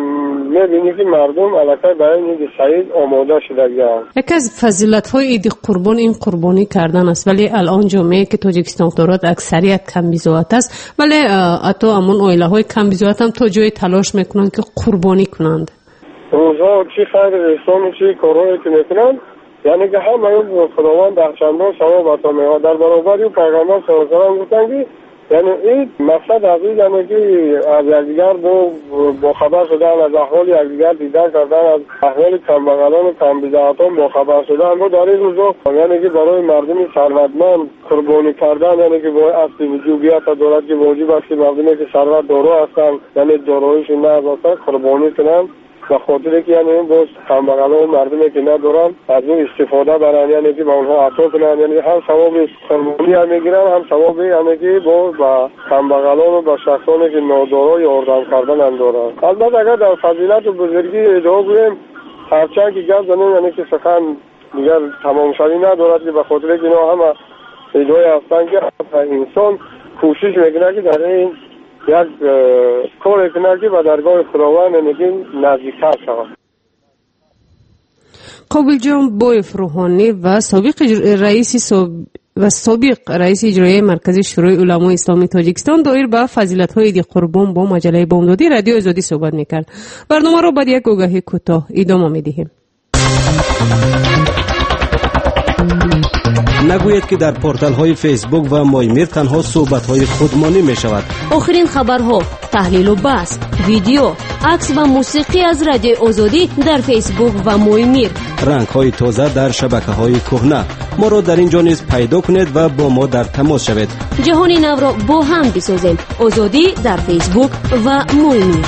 میبینی که مردم علاقه برای عید سعید آماده شده گیرند. یکی از فضیلت‌های عید قربان این قربانی کردن است، ولی الان جامعه که تاجیکستان دارد اکثریت کم بی‌زوات است، ولی حتی همون عائله‌های کم بی‌زوات هم تا جای تلاش میکنند که قربانی کنند. روزها چی خیر اسلام چی کارهایی که میکنند یعنی که همه این خداوند در چندان ثواب عطا می‌کند. در برابر پیغمبر صلی الله علیه و آله گفتند که یعنی این مقصد از این یعنی که از یکدیگر با با خبر شدن، از احوال یکدیگر دیدن کردن، از احوال کمبغلان و کمبیزه‌هاتان با خبر شدن. اما در این روزها یعنی که برای مردم ثروتمند قربانی کردن یعنی که با اصل وجوبیت دارد که واجب است که مردمی که ثروت دارا هستند یعنی داراییشون نه هستند قربانی کنند و خاطر که یعنی این باز کمبغلان و مردمی که ندارن از این استفاده برن یعنی که با اونها عطا کنن، یعنی هم ثواب قربانی هم میگیرن هم ثواب یعنی که با با کمبغلان و با شخصانی که نادارا یاردم کردن هم دارن. البته اگر در فضیلت و بزرگی عیدها بگوییم هرچند که گپ زنیم یعنی که سخن دیگر تمام شوی ندارد که به خاطر که اینا همه عیدهای هستند که انسان کوشش میکنه که در این یک کار کنه که به درگاه خداوند یعنی نزدیکتر شود. قابل جانبایف روحانی و سابق رئیس ساب... و سابق رئیس اجرایی مرکز شورای علمای اسلامی تاجیکستان دایر به فضیلت‌های عید قربان با مجله بامدادی رادیو آزادی صحبت می‌کرد. برنامه را بعد یک آگهی کوتاه ادامه می‌دهیم. نگویید که در پورتال های فیسبوک و مایمیر تنها صحبت های خودمانی می شود. آخرین خبرها، تحلیل و بحث، ویدیو، عکس و موسیقی از رادیو آزادی در فیسبوک و مایمیر. رنگ های تازه در شبکه های کهنه. ما را در اینجا نیز پیدا کنید و با ما در تماس شوید. جهان نو را با هم بسازیم. آزادی در فیسبوک و مایمیر.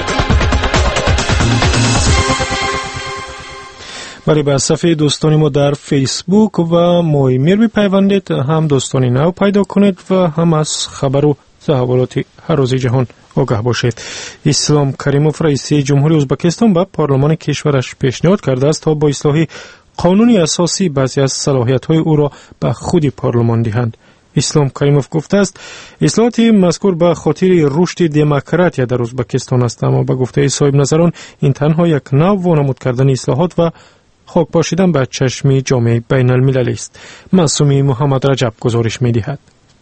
بله، به صفحه دوستانی ما در فیسبوک و مایمیر بپیوندید، هم دوستانی نو پیدا کنید و هم از خبر و تحولات هر روز جهان آگاه باشید. اسلام کریموف رئیس جمهوری ازبکستان به پارلمان کشورش پیشنهاد کرده است تا با اصلاح قانونی اساسی بعضی از صلاحیت‌های او را به خود پارلمان دهند. اسلام کریموف گفته است اصلاحات مذکور به خاطر رشد دموکراسی در ازبکستان است، اما به گفته صاحب نظران این تنها یک نوع وانمود کردن اصلاحات و خاک پاشیدن به چشم جامعه بین المللی است. معصومی محمد رجب گزارش می دهد.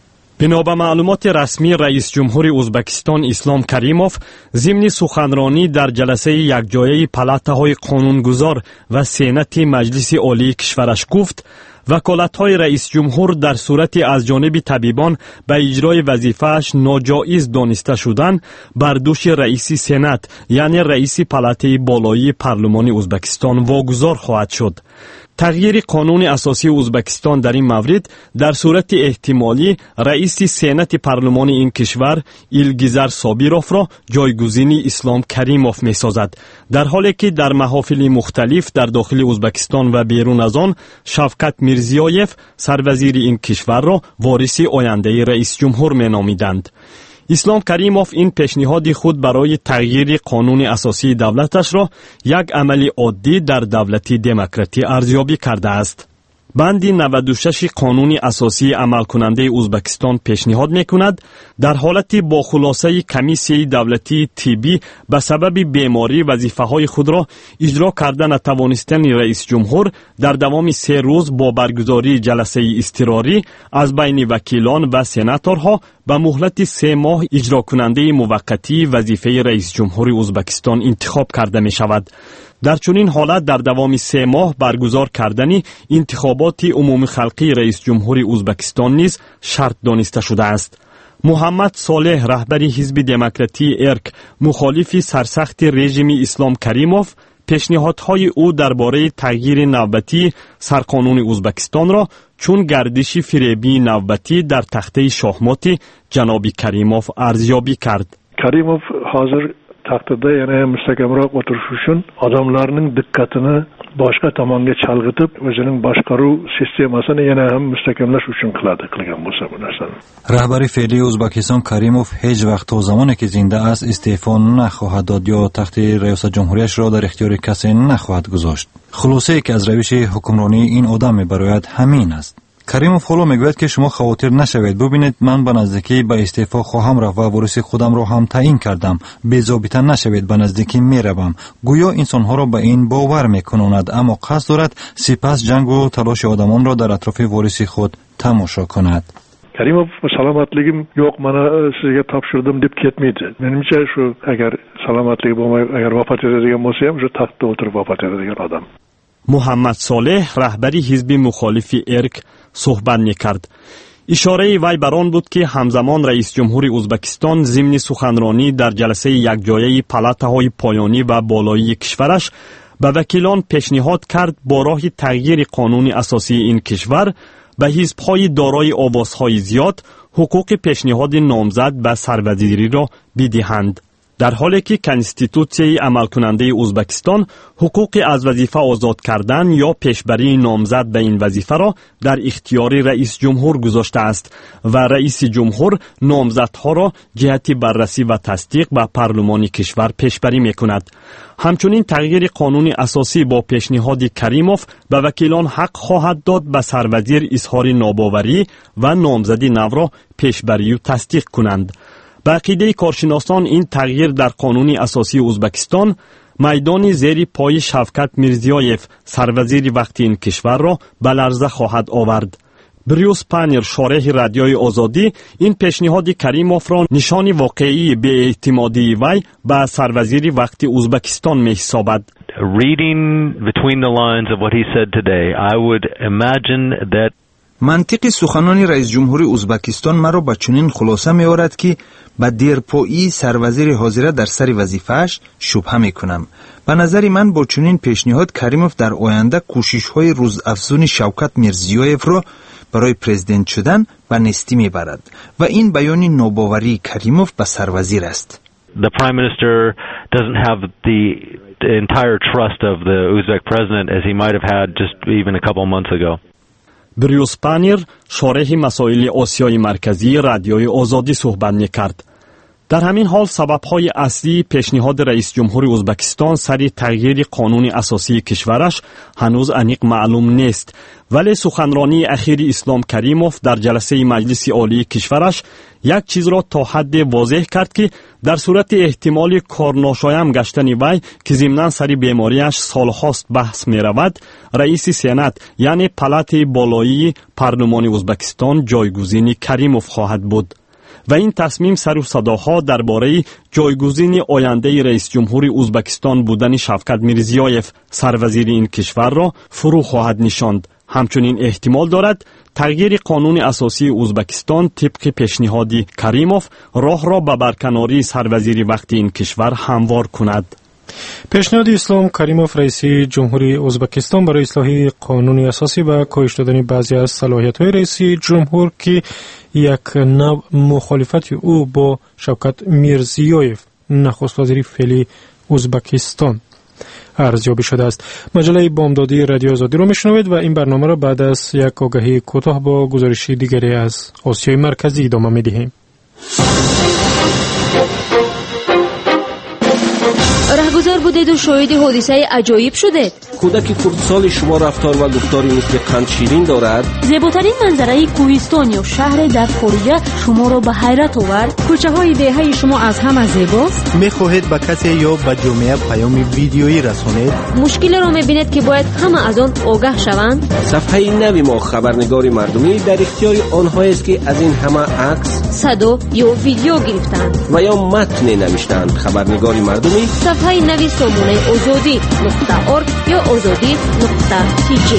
بنا به معلومات رسمی رئیس جمهور ازبکستان اسلام کریموف ضمن سخنرانی در جلسه یکجایی پالاتاهای قانونگذار و سنت مجلس عالی کشورش گفت وکالت‌های رئیس جمهور در صورت از جانب طبیبان به اجرای وظیفه‌اش ناجایز دانسته شدن بر دوش رئیس سنت یعنی رئیس پالاتای بالایی پارلمان ازبکستان واگذار خواهد شد. تغییر قانون اساسی ازبکستان در این مورد در صورت احتمالی رئیس سنت پارلمان این کشور ایلگیزار سابیروف را جایگزین اسلام کریموف می سازد، در حالی که در محافل مختلف در داخل ازبکستان و بیرون از آن شفقت میرزیایف سروزیر این کشور را وارث آینده رئیس جمهور می نامیدند. اسلام کریموف این پیشنهاد خود برای تغییر قانون اساسی دولتش را یک عمل عادی در دولت دموکراتی ارزیابی کرده است. بند نود و شش قانون اساسی عمل کننده ازبکستان پیشنهاد میکند در حالت با خلاصه کمیسیه دولتی تیبی به سبب بیماری وظیفه های خود را اجرا کردن نتوانستن رئیس جمهور در دوام سه روز با برگزاری جلسه اضطراری از بین وکیلان و سناتورها به مهلت سه ماه اجرا کننده موقتی وظیفه رئیس جمهور ازبکستان انتخاب کرده می شود. در چنین حالت در دوام سه ماه برگزار کردن انتخابات عمومی خلقی رئیس جمهوری ازبکستان نیز شرط دانسته شده است. محمد صالح رهبر حزب دموکراتی ارک مخالف سرسخت رژیم اسلام کریموف پیشنهادهای او درباره تغییر نوبتی سرقانون ازبکستان را چون گردش فریبی نوبتی در تخته شاهمات جناب کریموف ارزیابی کرد. کریموف حاضر taqdirda yana mustahkamroq o'tirish uchun odamlarning diqqatini boshqa tomonga chalg'itib o'zining boshqaruv sistemasini yana ham mustahkamlash uchun qiladi qilgan bo'lsa bu narsani. rahbari fe'li O'zbekiston Karimov hech vaqt to zamoni که زنده است استعفا نخواهد داد یا تخت ریاست جمهوریش را در اختیار کسی نخواهد گذاشت. خلاصه که از روش حکمرانی این آدم میبراید همین است. کریموف حالا میگوید که شما خاطر نشوید، ببینید من به نزدیکی به استعفا خواهم رفت و وارث خودم را هم تعیین کردم، بی ضابطه نشوید به نزدیکی میروم. گویا انسانها را به این باور میکناند، اما قصد دارد سپس جنگ و تلاش آدمان را در اطراف وارث خود تماشا کند. Karimov salomatligim yo'q, mana sizga topshirdim deb ketmaydi. Menimcha shu agar salomatligi bo'lmay agar vafot etadigan bo'lsa ham shu taxtda o'tirib vafot etadigan odam. محمد صالح رهبری حزب مخالف ارک صحبت می‌کرد. اشاره وی بر آن بود که همزمان رئیس جمهور ازبکستان ضمن سخنرانی در جلسه یکجایی پالاتاهای پایانی و بالایی کشورش به وکیلان پیشنهاد کرد با راه تغییر قانون اساسی این کشور به حزب‌های دارای آوازهای زیاد حقوق پیشنهاد نامزد به سروزیری را بدهند. در حالی که کنستیتوسیای عمل کننده ازبکستان حقوق از وظیفه آزاد کردن یا پیشبری نامزد به این وظیفه را در اختیار رئیس جمهور گذاشته است و رئیس جمهور نامزدها را جهت بررسی و تصدیق به پارلمان کشور پیشبری میکند. همچنین تغییر قانون اساسی با پیشنهاد کریموف به وکیلان حق خواهد داد به سروزیر اظهار ناباوری و نامزدی نو را پیشبری و تصدیق کنند. به عقیده کارشناسان این تغییر در قانون اساسی ازبکستان میدان زیر پای شفقت میرزیایف سروزیر وقتی این کشور را به لرزه خواهد آورد. بریوس پانیر شارح رادیوی آزادی این پیشنهاد کریموف را نشان واقعی به اعتمادی وی به سروزیر وقتی ازبکستان می حسابد. Reading between the lines of what he said today, I would imagine that منطق سخنان رئیس جمهور ازبکستان مرا به چنین خلاصه می آورد که به دیرپایی سروزیر حاضره در سر وظیفه‌اش شبهه می کنم. به نظر من با چنین پیشنهاد کریموف در آینده کوشش های روزافزون شوکت میرزیویف را برای پرزیدنت شدن به نیستی می برد و این بیان ناباوری کریموف به سروزیر است. The Prime Minister doesn't have the entire trust of the Uzbek president as he might have had just even a couple months ago. بریوس پانیر شارح مسائل آسیای مرکزی رادیوی آزادی صحبت می‌کرد. در همین حال سبب‌های اصلی پیشنهاد رئیس جمهور ازبکستان سری تغییر قانون اساسی کشورش هنوز انیق معلوم نیست، ولی سخنرانی اخیر اسلام کریموف در جلسه مجلس عالی کشورش یک چیز را تا حد واضح کرد که در صورت احتمال کارناشایم گشتن وی که ضمناً سری بیماریش سالهاست بحث می رود، رئیس سنات یعنی پلات بالایی پارلمان ازبکستان جایگزین کریموف خواهد بود و این تصمیم سر و صداها درباره جایگزین آینده رئیس جمهور ازبکستان بودن شوکت میرزیویف سروزیر این کشور را فرو خواهد نشاند. همچنین احتمال دارد تغییر قانون اساسی ازبکستان طبق پیشنهاد کریموف راه را به برکناری سروزیر وقتی این کشور هموار کند. پیشنهاد اسلام کریموف رئیس جمهوری ازبکستان برای اصلاح قانون اساسی و کاهش دادن بعضی از صلاحیت‌های رئیس جمهور که یک نوع مخالفت او با شوکت میرزیویف نخست وزیر فعلی ازبکستان ارزیابی شده است. مجله بامدادی رادیو آزادی رو میشنوید و این برنامه را بعد از یک آگهی کوتاه با گزارش دیگری از آسیای مرکزی ادامه میدهیم. رهگذر بودید و شاهد حادثه عجایب شدید. کودک خردسال شما رفتار و گفتاری مثل قند شیرین دارد. زیباترین منظره کوهستان یا شهر در خارج شما را به حیرت آورد. کوچه های دهه شما از همه زیباست. میخواهید به کسی یا به جامعه پیام ویدیویی رسانید. مشکل را میبینید که باید همه از آن آگاه شوند. صفحه نوی ما خبرنگار مردمی در اختیار آنها است که از این همه عکس، صدا یا ویدیو گرفتند و یا متن نوشتند. خبرنگار مردمی صفحه نوی سامانه آزادی نقطه ارگ یا آزادی نقطه تی جی.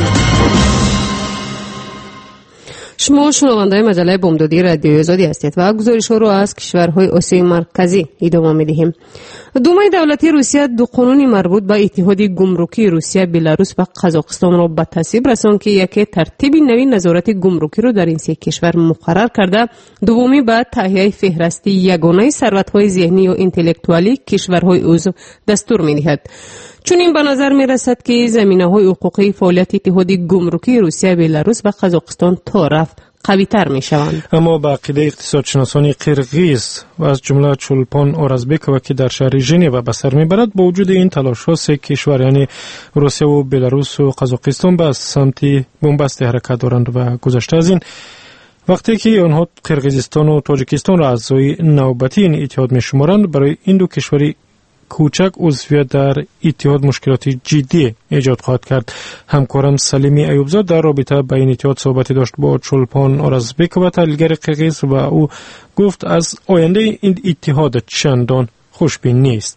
شما شنونده مجله بامدادی رادیو آزادی هستید و گزارش ها رو از کشورهای آسیای مرکزی ادامه میدهیم. دومای دولتی روسیه دو قانون مربوط به اتحاد گمرکی روسیه، بلاروس و قزاقستان را به تصویب رساند که یکی ترتیب نوی نظارت گمرکی رو در این سه کشور مقرر کرده، دومی به تهیه فهرست یگانه ثروت‌های ذهنی و انتلکتوالی کشورهای عضو دستور می‌دهد. چون این به نظر می رسد که زمینه‌های حقوقی فعالیت اتحاد گمرکی روسیه، بلاروس و قزاقستان تا رفت قوی تر می شوند. اما با عقیده اقتصادشناسان قرقیز و از جمله چولپان اورازبکووا که در شهر ژنو به سر می برد، با وجود این تلاش ها سه کشور یعنی روسیه و بلاروس و قزاقستان به سمت بنبست حرکت دارند و گذشته از این وقتی که آنها قرقیزستان و تاجیکستان را اعضای نوبتی این اتحاد می شمارند، برای این دو کشوری کوچک عضویت در اتحاد مشکلات جدی ایجاد خواهد کرد. همکارم سلیمی ایوبزاد در رابطه با این اتحاد صحبتی داشت با چولپان اورازبکووا تحلیلگر قرقیز و او گفت از آینده این اتحاد چندان خوشبین نیست.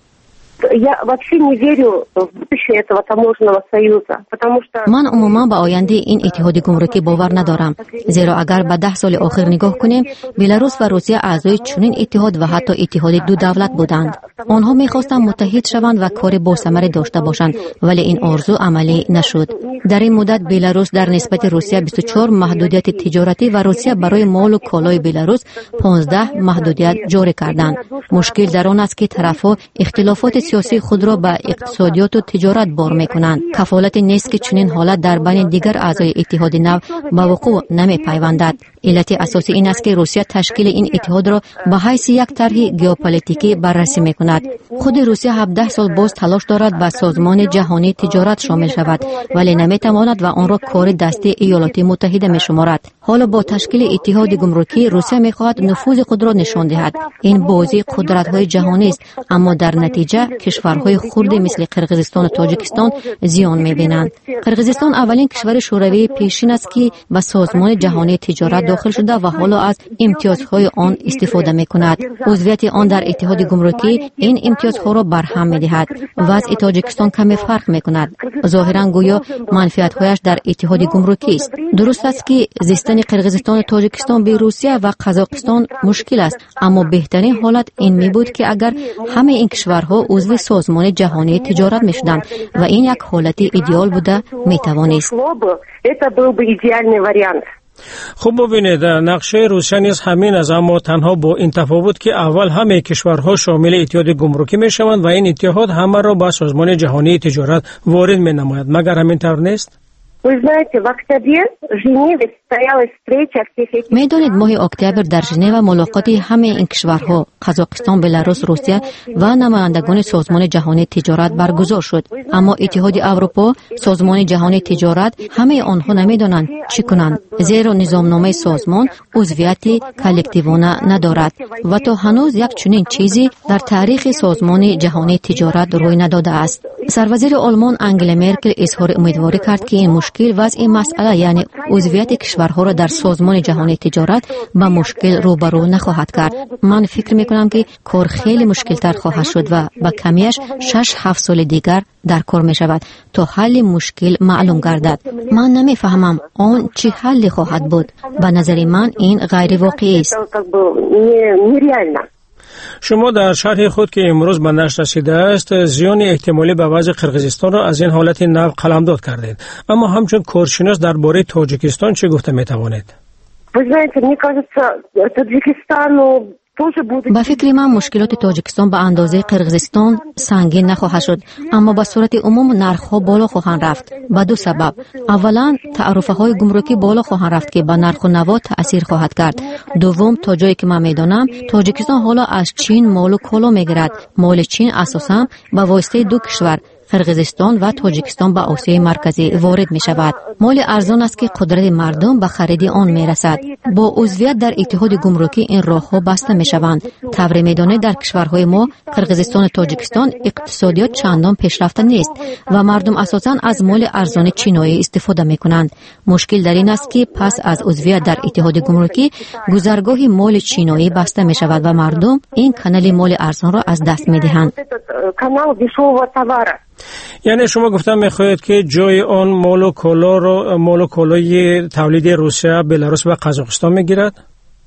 من عموما به آینده این اتحاد گمرکی باور ندارم، زیرا اگر به ده سال آخر نگاه کنیم، بلاروس و روسیه اعضای چنین اتحاد و حتی اتحاد دو دولت بودند. آنها می‌خواستند متحد شوند و کار با ثمر داشته باشند، ولی این آرزو عملی نشد. در این مدت بلاروس در نسبت روسیه بیست و چهار محدودیت تجارتی و روسیه برای مال و کالای بلاروس پانزده محدودیت جاری کردند. مشکل در آن است که طرف‌ها اختلافات سیاسی خود را به اقتصادیات و تجارت بار می‌کنند. کفالت نیست که چنین حالت در بین دیگر اعضای اتحاد نو به وقوع نمی‌پیوندد. علت اساسی این است که روسیه تشکیل این اتحاد را به حیث یک طرح ژئوپلیتیکی بررسی می‌کند. خود روسیه هفده سال باز تلاش دارد به سازمان جهانی تجارت شامل شود، ولی نمی‌تواند و آن را کار دستی ایالات متحده می‌شمارد. حالا با تشکیل اتحاد گمرکی روسیه می‌خواهد نفوذ خود را نشان دهد. این بازی قدرت‌های جهانی است، اما در نتیجه کشورهای خرد مثل قرقیزستان و تاجیکستان زیان می‌بینند. قرقیزستان اولین کشور شوروی پیشین است که به سازمان جهانی تجارت داخل شده و حالا از امتیازهای آن استفاده می‌کند. عضویت آن در اتحاد گمرکی این امتیازها را برهم می‌دهد. وضع تاجیکستان کمی فرق می‌کند. ظاهراً گویا منفعت‌هایش در اتحاد گمرکی است. درست است که زیستن قرقیزستان و تاجیکستان به روسیه و قزاقستان مشکل است، اما بهترین حالت این می بود که اگر همه این کشورها عضو سازمان جهانی تجارت می‌شدند و این یک حالت ایدئال بوده می‌توانست. خب ببینید نقشه روسیه نیز همین است، اما تنها با این تفاوت که اول همه کشورها شامل اتحاد گمرکی میشوند و این اتحاد همه را به سازمان جهانی تجارت وارد می نماید. مگر همین طور نیست؟ میدانید ماه اکتبر در ژنو ملاقات همه این کشورها قزاقستان، بلاروس، روسیه و نمایندگان سازمان جهانی تجارت برگزار شد، اما اتحاد اروپا، سازمان جهانی تجارت، همه آنها نمیدانند چی کنند، زیرا نظامنامه سازمان عضویت کلکتیوانه ندارد و تا هنوز یک چنین چیزی در تاریخ سازمان جهانی تجارت روی نداده است. سروزیر آلمان انگلا مرکل اظهار امیدواری کرد که این مشکل وضع این مسئله یعنی عضویت کشورها را در سازمان جهانی تجارت با مشکل روبرو نخواهد کرد. من فکر میکنم که کار خیلی مشکل تر خواهد شد و با کمیش شش هفت سال دیگر در کار می شود تا حل مشکل معلوم گردد. من نمیفهمم آن چه حلی خواهد بود. به نظر من این غیر واقعی است. شما در شرح خود که امروز به نشر رسیده است زیان احتمالی به وضع قرقیزستان را از این حالت نو قلمداد کردید، اما همچون کارشناس درباره تاجیکستان چه گفته می توانید؟ با فکر من مشکلات تاجیکستان به اندازه قرقیزستان سنگین نخواهد شد، اما به صورت عموم نرخ‌ها بالا خواهند رفت به دو سبب. اولا تعرفه‌های گمرکی بالا خواهند رفت که به نرخ و نوا تأثیر خواهد کرد. دوم تا جایی که من میدانم تاجیکستان حالا از چین مال و کالا میگیرد. مال چین اساساً به واسطه دو کشور قرقیزستان و تاجیکستان به آسیای مرکزی وارد می شود. مال ارزان است که قدرت مردم به خرید آن می رسد. با عضویت در اتحاد گمرکی این راه‌ها بسته می شوند. طبری می دانید در کشورهای ما قرقیزستان و تاجیکستان اقتصادیات چندان پیشرفته نیست و مردم اساساً از مال ارزان چینایی استفاده می کنند. مشکل در این است که پس از عضویت در اتحاد گمرکی گذرگاه مال چینایی بسته می شود و مردم این کانال مال ارزان را از دست می دهند. یعنی شما گفتم میخواهید که جای آن مال و کالا رو مال و کالای تولید روسیه، بلاروس و قزاقستان میگیرد؟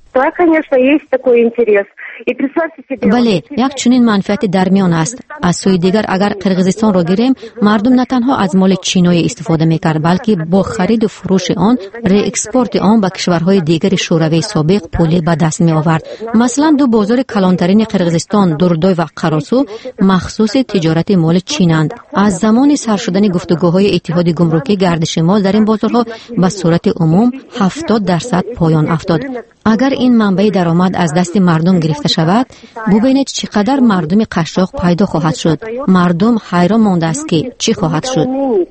بله، یک چنین منفعت در میان است. از سوی دیگر اگر قرقیزستان را گیریم، مردم نه تنها از مال چینایی استفاده میکرد بلکه با خرید و فروش آن ری اکسپورت آن به کشورهای دیگر شوروی سابق پولی به دست می آورد. مثلا دو بازار کلانترین قرقیزستان، دوردوی و قراسو، مخصوص تجارت مال چینند. از زمان سر شدن گفتگوهای اتحاد گمرکی گردش مال در این بازارها به صورت عموم هفتاد درصد پایان افتاد. اگر این منبع درآمد از دست مردم گرفته شود، ببینید چقدر مردم قشاق پیدا خواهد شد. مردم حیران مانده است که چی خواهد شد.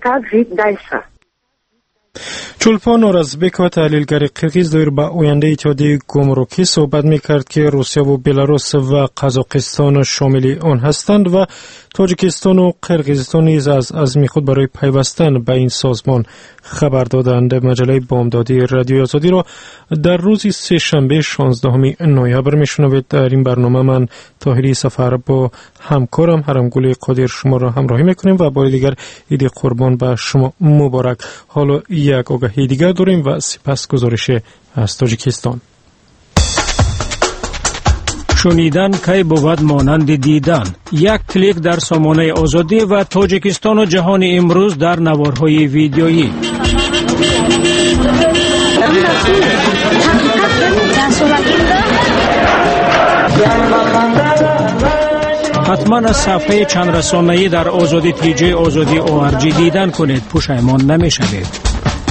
چولپان اورازبک و تحلیلگر قرقیز دایر به آینده اتحاد گمرکی صحبت می‌کرد که روسیه و بلاروس و قزاقستان شامل آن هستند و تاجیکستان و قرقیزستان نیز از عزم خود برای پیوستن به این سازمان خبر دادند. مجله بامدادی رادیوی آزادی را در روز سه شنبه شانزدهم نوامبر میشنوید. در این برنامه من طاهری سفر با همکارم هرمگل قادر شما را همراهی میکنیم و بار دیگر عید قربان به شما مبارک. حالا یک آگهی دیگر داریم و سپس گزارش از تاجیکستان. شنیدن کی بود مانند دیدن. یک کلیک در سامانه آزادی و تاجیکستان و جهان امروز در نوارهای ویدیویی. حتما از صفحه چند رسانه‌ای در آزادی تی جی آزادی او آر جی دیدن کنید، پشیمان نمی‌شوید.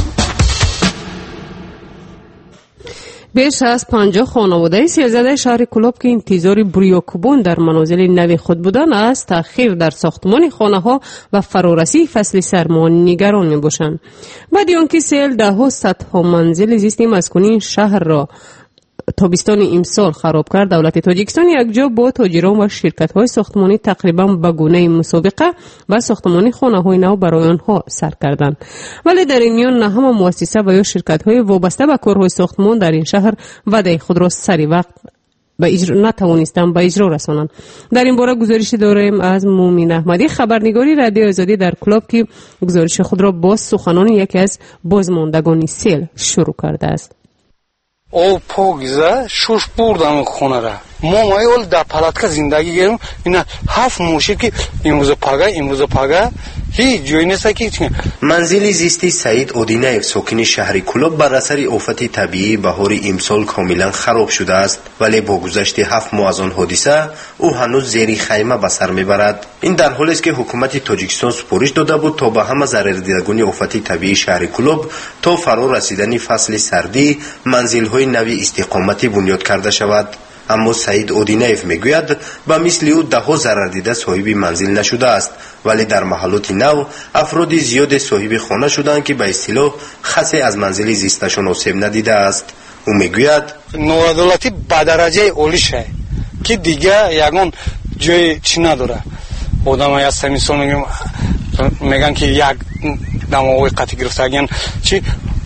بیش از پنجاه خانواده سیلزده شهر کلوب که انتظار بریوکوبون در منازل نو خود بودند از تأخیر در ساختمان خانه ها و فرارسی فصل سرما نگران می باشند. بعد آنکه سیل ده ها صدها منزل زیست مسکونی شهر را تابستان امسال خراب کرد، دولت تاجیکستان یک جا با تاجران و شرکت‌های ساختمانی تقریبا به گونه مسابقه و ساختمانی خانه‌های نو برای آنها سر کردند. ولی در این میان نه همه مؤسسه و یا شرکت‌های وابسته به کارهای ساختمان در این شهر وعده خود را سری وقت به اجرا نتوانستند به اجرا رسانند. در این باره گزارشی داریم از مومن احمدی، خبرنگاری رادیو آزادی در کلاب، که گزارش خود را با سخنان یکی از بازماندگان سیل شروع کرده است. او پوگزا شوش بردم خونه را ما مایول در پلاتکا زندگی گیرم. اینا هفت موشه که امروز پاگا امروز پاگا هیچ جایی نیست که منزل زیستی سعید اودینایف ساکن شهر کلوب بر اثر آفت طبیعی بهار امسال کاملا خراب شده است، ولی با گذشت هفت ماه از آن حادثه او هنوز زیر خیمه به سر میبرد. این در حالی است که حکومت تاجیکستان سپارش داده بود تا به همه ضرر دیدگان آفت طبیعی شهر کلوب تا فرا رسیدن فصل سردی منزل‌های نوی استقامتی بنیاد کرده شود. اما سعید اودینایف میگوید به مثل او ده ها ضرر دیده صاحب منزل نشده است، ولی در محلات نو افراد زیاد صاحب خانه شدند که به اصطلاح خاصی از منزل زیستشان آسیب ندیده است. او میگوید نوعدالتی به درجه اولیشه که دیگه یگان جای چی نداره. آدم های از سمیسون میگم میگن که یک دماغوی قطعی گرفتگین چی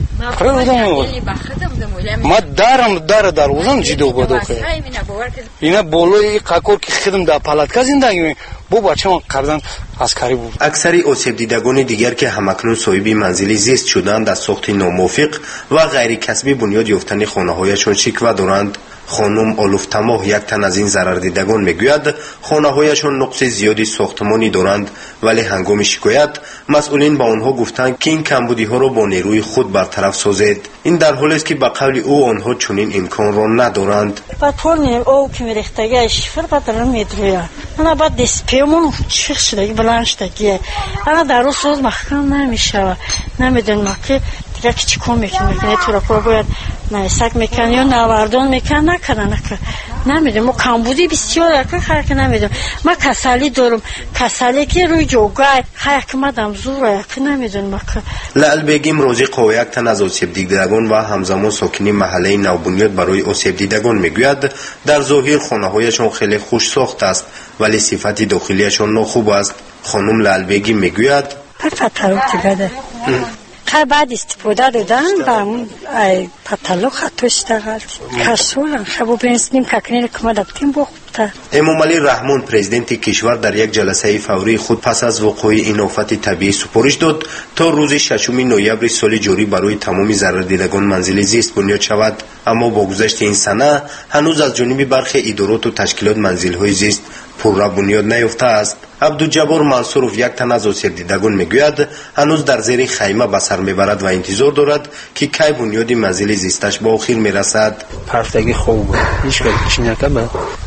ما دارم داره در اوزم جیدو بدو که اینا بالای قاکور که خدم در پلاتکا زندگی می بو بچه من قبضن عسکری بود. اکثری آسیب دیدگان دیگر که همکنون صاحب منزلی زیست شدند از ساخت ناموافق و غیر کسبی بنیاد یافتن خانه هایشان شکوه دارند. خانم آلوفتماه یک تن از این ضرر دیدگان میگوید خانه هایشان نقص زیادی ساختمانی دارند، ولی هنگام شکایت مسئولین با آنها گفتند که این کمبودی ها را با نیروی خود برطرف سازید. این در حالی است که به قول او آنها چنین امکان را ندارند. بعد پول او که میریختگی شفر بدرن میدرویا انا بعد دسپیمون چیخ شدگی بلند شدگی انا در روز روز محکم نمیشه نمیدونم که دیگه که چی کن میکنه میکنه تو را پول باید نویسک میکنه یا نواردان میکنه نکنه نکنه نمیدونم ما کمبودی بسیار اکر خیلی که نمیدونم ما کسالی دارم کسالی که روی جوگای خیلی که مدام زور که نمیدونم که لعل بیگیم روزی قوی یک تن از آسیب دیدگان و همزمان ساکنی محله نوبنیاد برای آسیب دیدگان میگوید در ظاهر خانه هایشان خیلی خوش ساخت است، ولی صفت داخلیشان ناخوب است. خانم لعل بیگیم میگوید پتلو تیگده خیلی بعد استفاده دادن با اون پتلو خطو اشتغل کسولن خیلی بینستیم ککنین که ما دبتیم بخوبته. امام علی رحمان پرزیدنت کشور در یک جلسه فوری خود پس از وقوع این آفت طبیعی سپارش داد تا روز ششم نوامبر سال جاری برای تمام ضرر دیدگان منزل زیست بنیاد شود. اما با گذشت این سنه هنوز از جانب برخی ادارات و تشکیلات منزل‌های زیست پورا بنیاد نیافته است. عبدالجبار منصورов یک تن از آسیب دیدگان میگوید هنوز در زیر خیمه به سر میبرد و انتظار دارد که کی بنیاد منزل زیستش به آخر میرسد. پرفتگی خوب بود هیچ کاری چی نکنه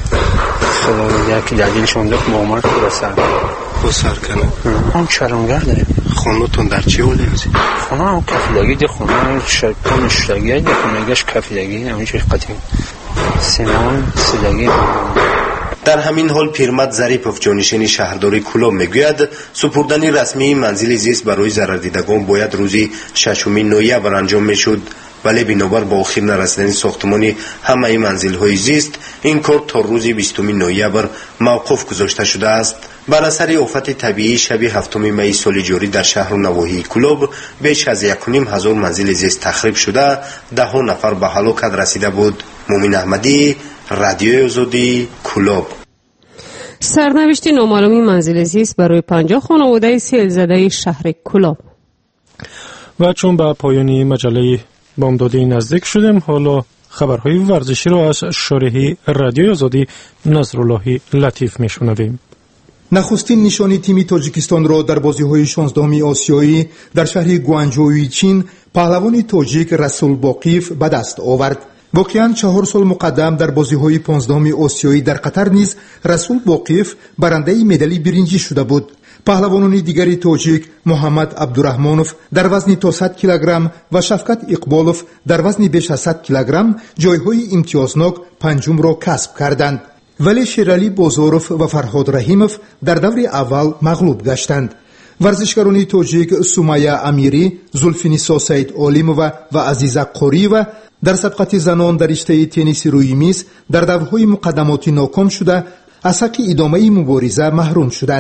خدا یکی دلیل شونده که معاملت برسد بسر کنه هم چرمگر داریم. خانه‌تون در چه حالی است؟ خانه هم کفیدگی دی خانه شرکت نشدگی دی خونه‌گش کفیدگی همیشه قطعی سیمان سیدگی. در همین حال پیرمرد ظریفوف جانشین شهرداری کلوب میگوید سپردن رسمی منزل زیست برای ضرر دیدگان باید روزی ششم نوامبر انجام میشد، ولی بنابر با آخر نرسیدن ساختمان همه منزل‌های زیست این کار تا روز بیستم نوامبر موقوف گذاشته شده است. بر اثر آفت طبیعی شب هفتم می سال جاری در شهر و نواحی کلوب بیش از یک و نیم هزار منزل زیست تخریب شده، ده ها نفر به هلاکت رسیده بود. مومن احمدی، رادیو آزادی، کلوب. سرنوشت نامعلومی منزل زیست برای پنجاه خانواده سیل زده شهر کلوب. و چون به پایان مجله بامدادی نزدیک شدیم، حالا خبرهای ورزشی را از شارح رادیو آزادی نصرالله لطیف میشنویم. نخستین نشانی تیم تاجیکستان را در بازی‌های شانزدهم آسیایی در شهر گوانجوی چین پهلوان تاجیک رسول باقیف به دست آورد. واقعاً چهار سال مقدم در بازی‌های پانزدهم آسیایی در قطر نیز رسول باقیف برنده مدال برنجی شده بود. پهلوانان دیگری تاجیک محمد عبدالرحمانوف در وزن تا صد کیلوگرم و شفقت اقبالوف در وزن بیش از صد کیلوگرم جایهای امتیازناک پنجم را کسب کردند، ولی شیرالی بازاروف و فرهاد رحیموف در دور اول مغلوب گشتند. ورزشکاران تاجیک سومایه امیری، زلفینیسا سید علیمووا و عزیزه قوریووا در سبقت زنان در رشته تنیس روی میز در دورهای مقدماتی ناکام شده از حق ادامه مبارزه محروم شدند.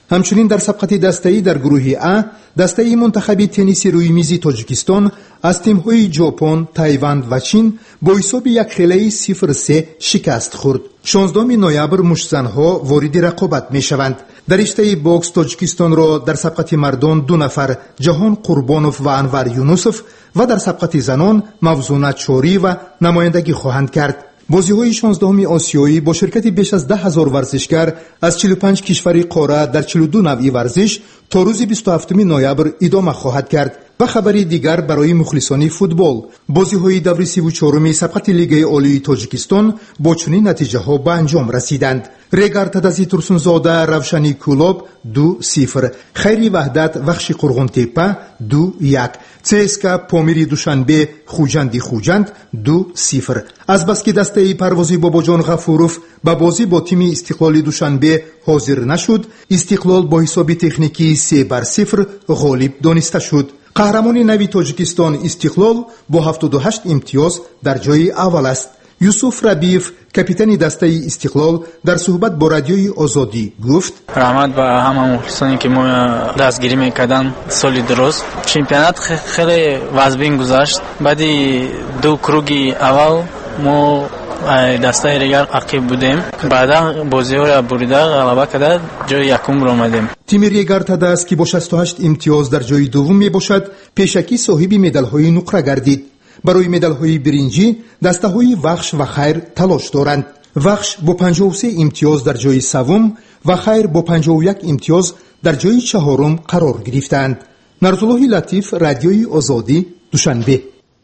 همچنین در سبقت دسته‌ای در گروه ا دسته منتخب تنیس روی میزی تاجیکستان از تیم‌های ژاپن، تایوان و چین با حساب یک خیلی صفر سه شکست خورد. شانزدهم نوامبر مشت‌زنها وارد رقابت می‌شوند. در رشته باکس تاجیکستان را در سبقت مردان دو نفر جهان قربانوف و انور یونوسف و در سبقت زنان موزونه چوری و نمایندگی خواهند کرد. بازی‌های شانزدهم آسیایی با شرکت بیش از ده هزار ورزشکار از چهل و پنج کشور قاره در چهل و دو نوع ورزش تا روز بیست و هفتم نوامبر ادامه خواهد کرد. و خبری دیگر برای مخلصان فوتبال، بازی‌های دور سی و چهارم سبقت لیگ عالی تاجیکستان با چنین نتیجه‌ها به انجام رسیدند. ریگار تدازی ترسونزاده روشنی کلوب دو صفر، خیری وحدت وخش قرغون تپه دو یک، چسکا پامیری دوشنبه خوجندی خوجند دو صفر. از بس که دسته پروازی باباجان غفوروف با بازی با تیم استقلال دوشنبه حاضر نشد، استقلال با حساب تکنیکی سه بر صفر غالب دانسته شد. قهرمان نوی تاجیکستان استقلال با هفتاد و هشت امتیاز در جای اول است. یوسف ربیف کاپیتان دسته استقلال در صحبت با رادیوی آزادی گفت: رحمت به همه مخلصانی که ما دستگیری میکردن سال درست. چمپیونات خیلی وزبین گذشت. بعدی دو کروگی اول ما دسته ریگار عقیب بودیم. بعدا بازی‌ها را بریده غلبه کرده جای یکم را آمدیم. تیم ریگار تداس که با شصت و هشت امتیاز در جای دوم می باشد، پیشکی صاحب مدال‌های نقره گردید. برای مدال‌های برنجی دسته‌های وخش و خیر تلاش دارند. وخش با پنجاه و سه امتیاز در جای سوم و خیر با پنجاه و یک امتیاز در جای چهارم قرار گرفتند. نرزالله لطیف، رادیوی آزادی، دوشنبه.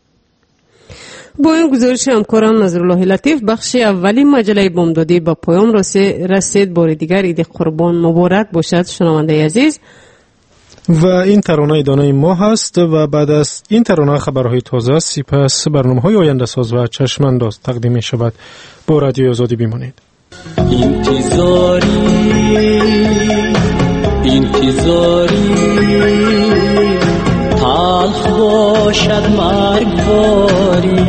با این گزارش همکارم نظرالله لطیف، بخش اولی مجله بامدادی با پایان رسید. بار دیگر عید قربان مبارک باشد شنونده عزیز. و این ترانه ادانه ما هست و بعد از این ترانه خبرهای تازه، سپس برنامه‌های آینده ساز و چشم انداز تقدیم می شود. با رادیو آزادی بمانید. انتظاری انتظاری تلخ باشد مرگباری،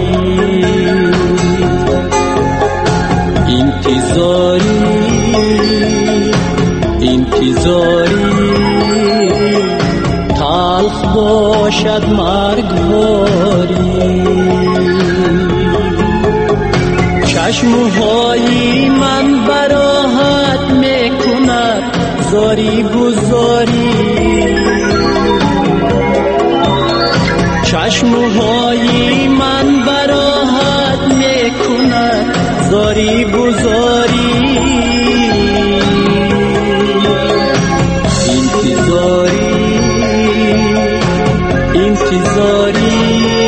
انتظاری انتظاری تلخ باشد مرگباری. چشمهای من براحت میکند زاری گذاری، چشمهای من براحت میکند زاری گذاری. انتظاری انتظاری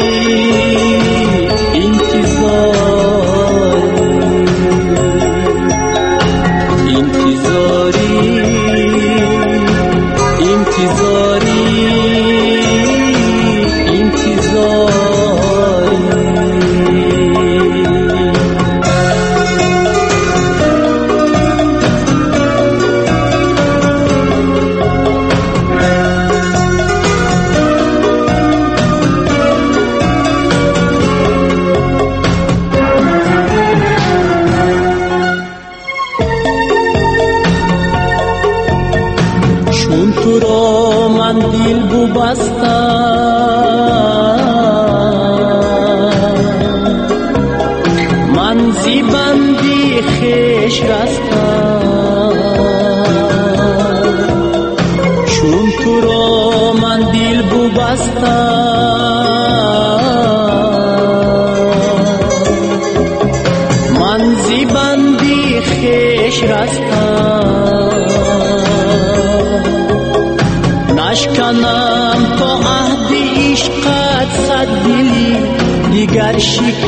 من زیبندی خیش رستم، چون تو را من دل بو بستم، من زیبندی خیش رستم، نشکنم تا عهد عشقت صد دلی دیگر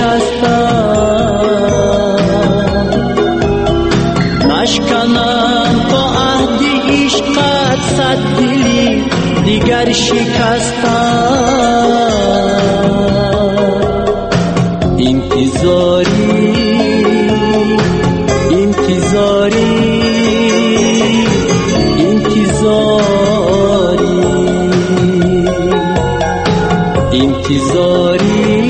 شکستم، نشکنم تا عهد عشقت صد دلی دیگر شکستم. انتظاری انتظاری انتظاری انتظاری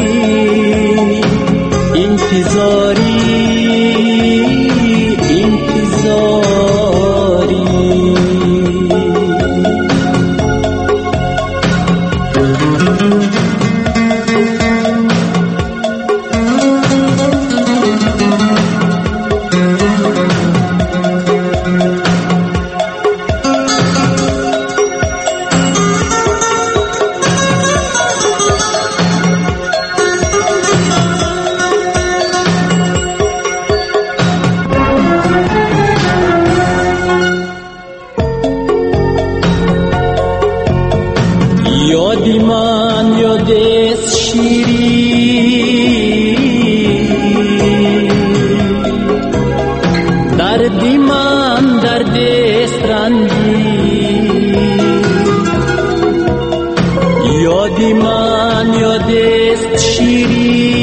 انتظاری انتظاری شدی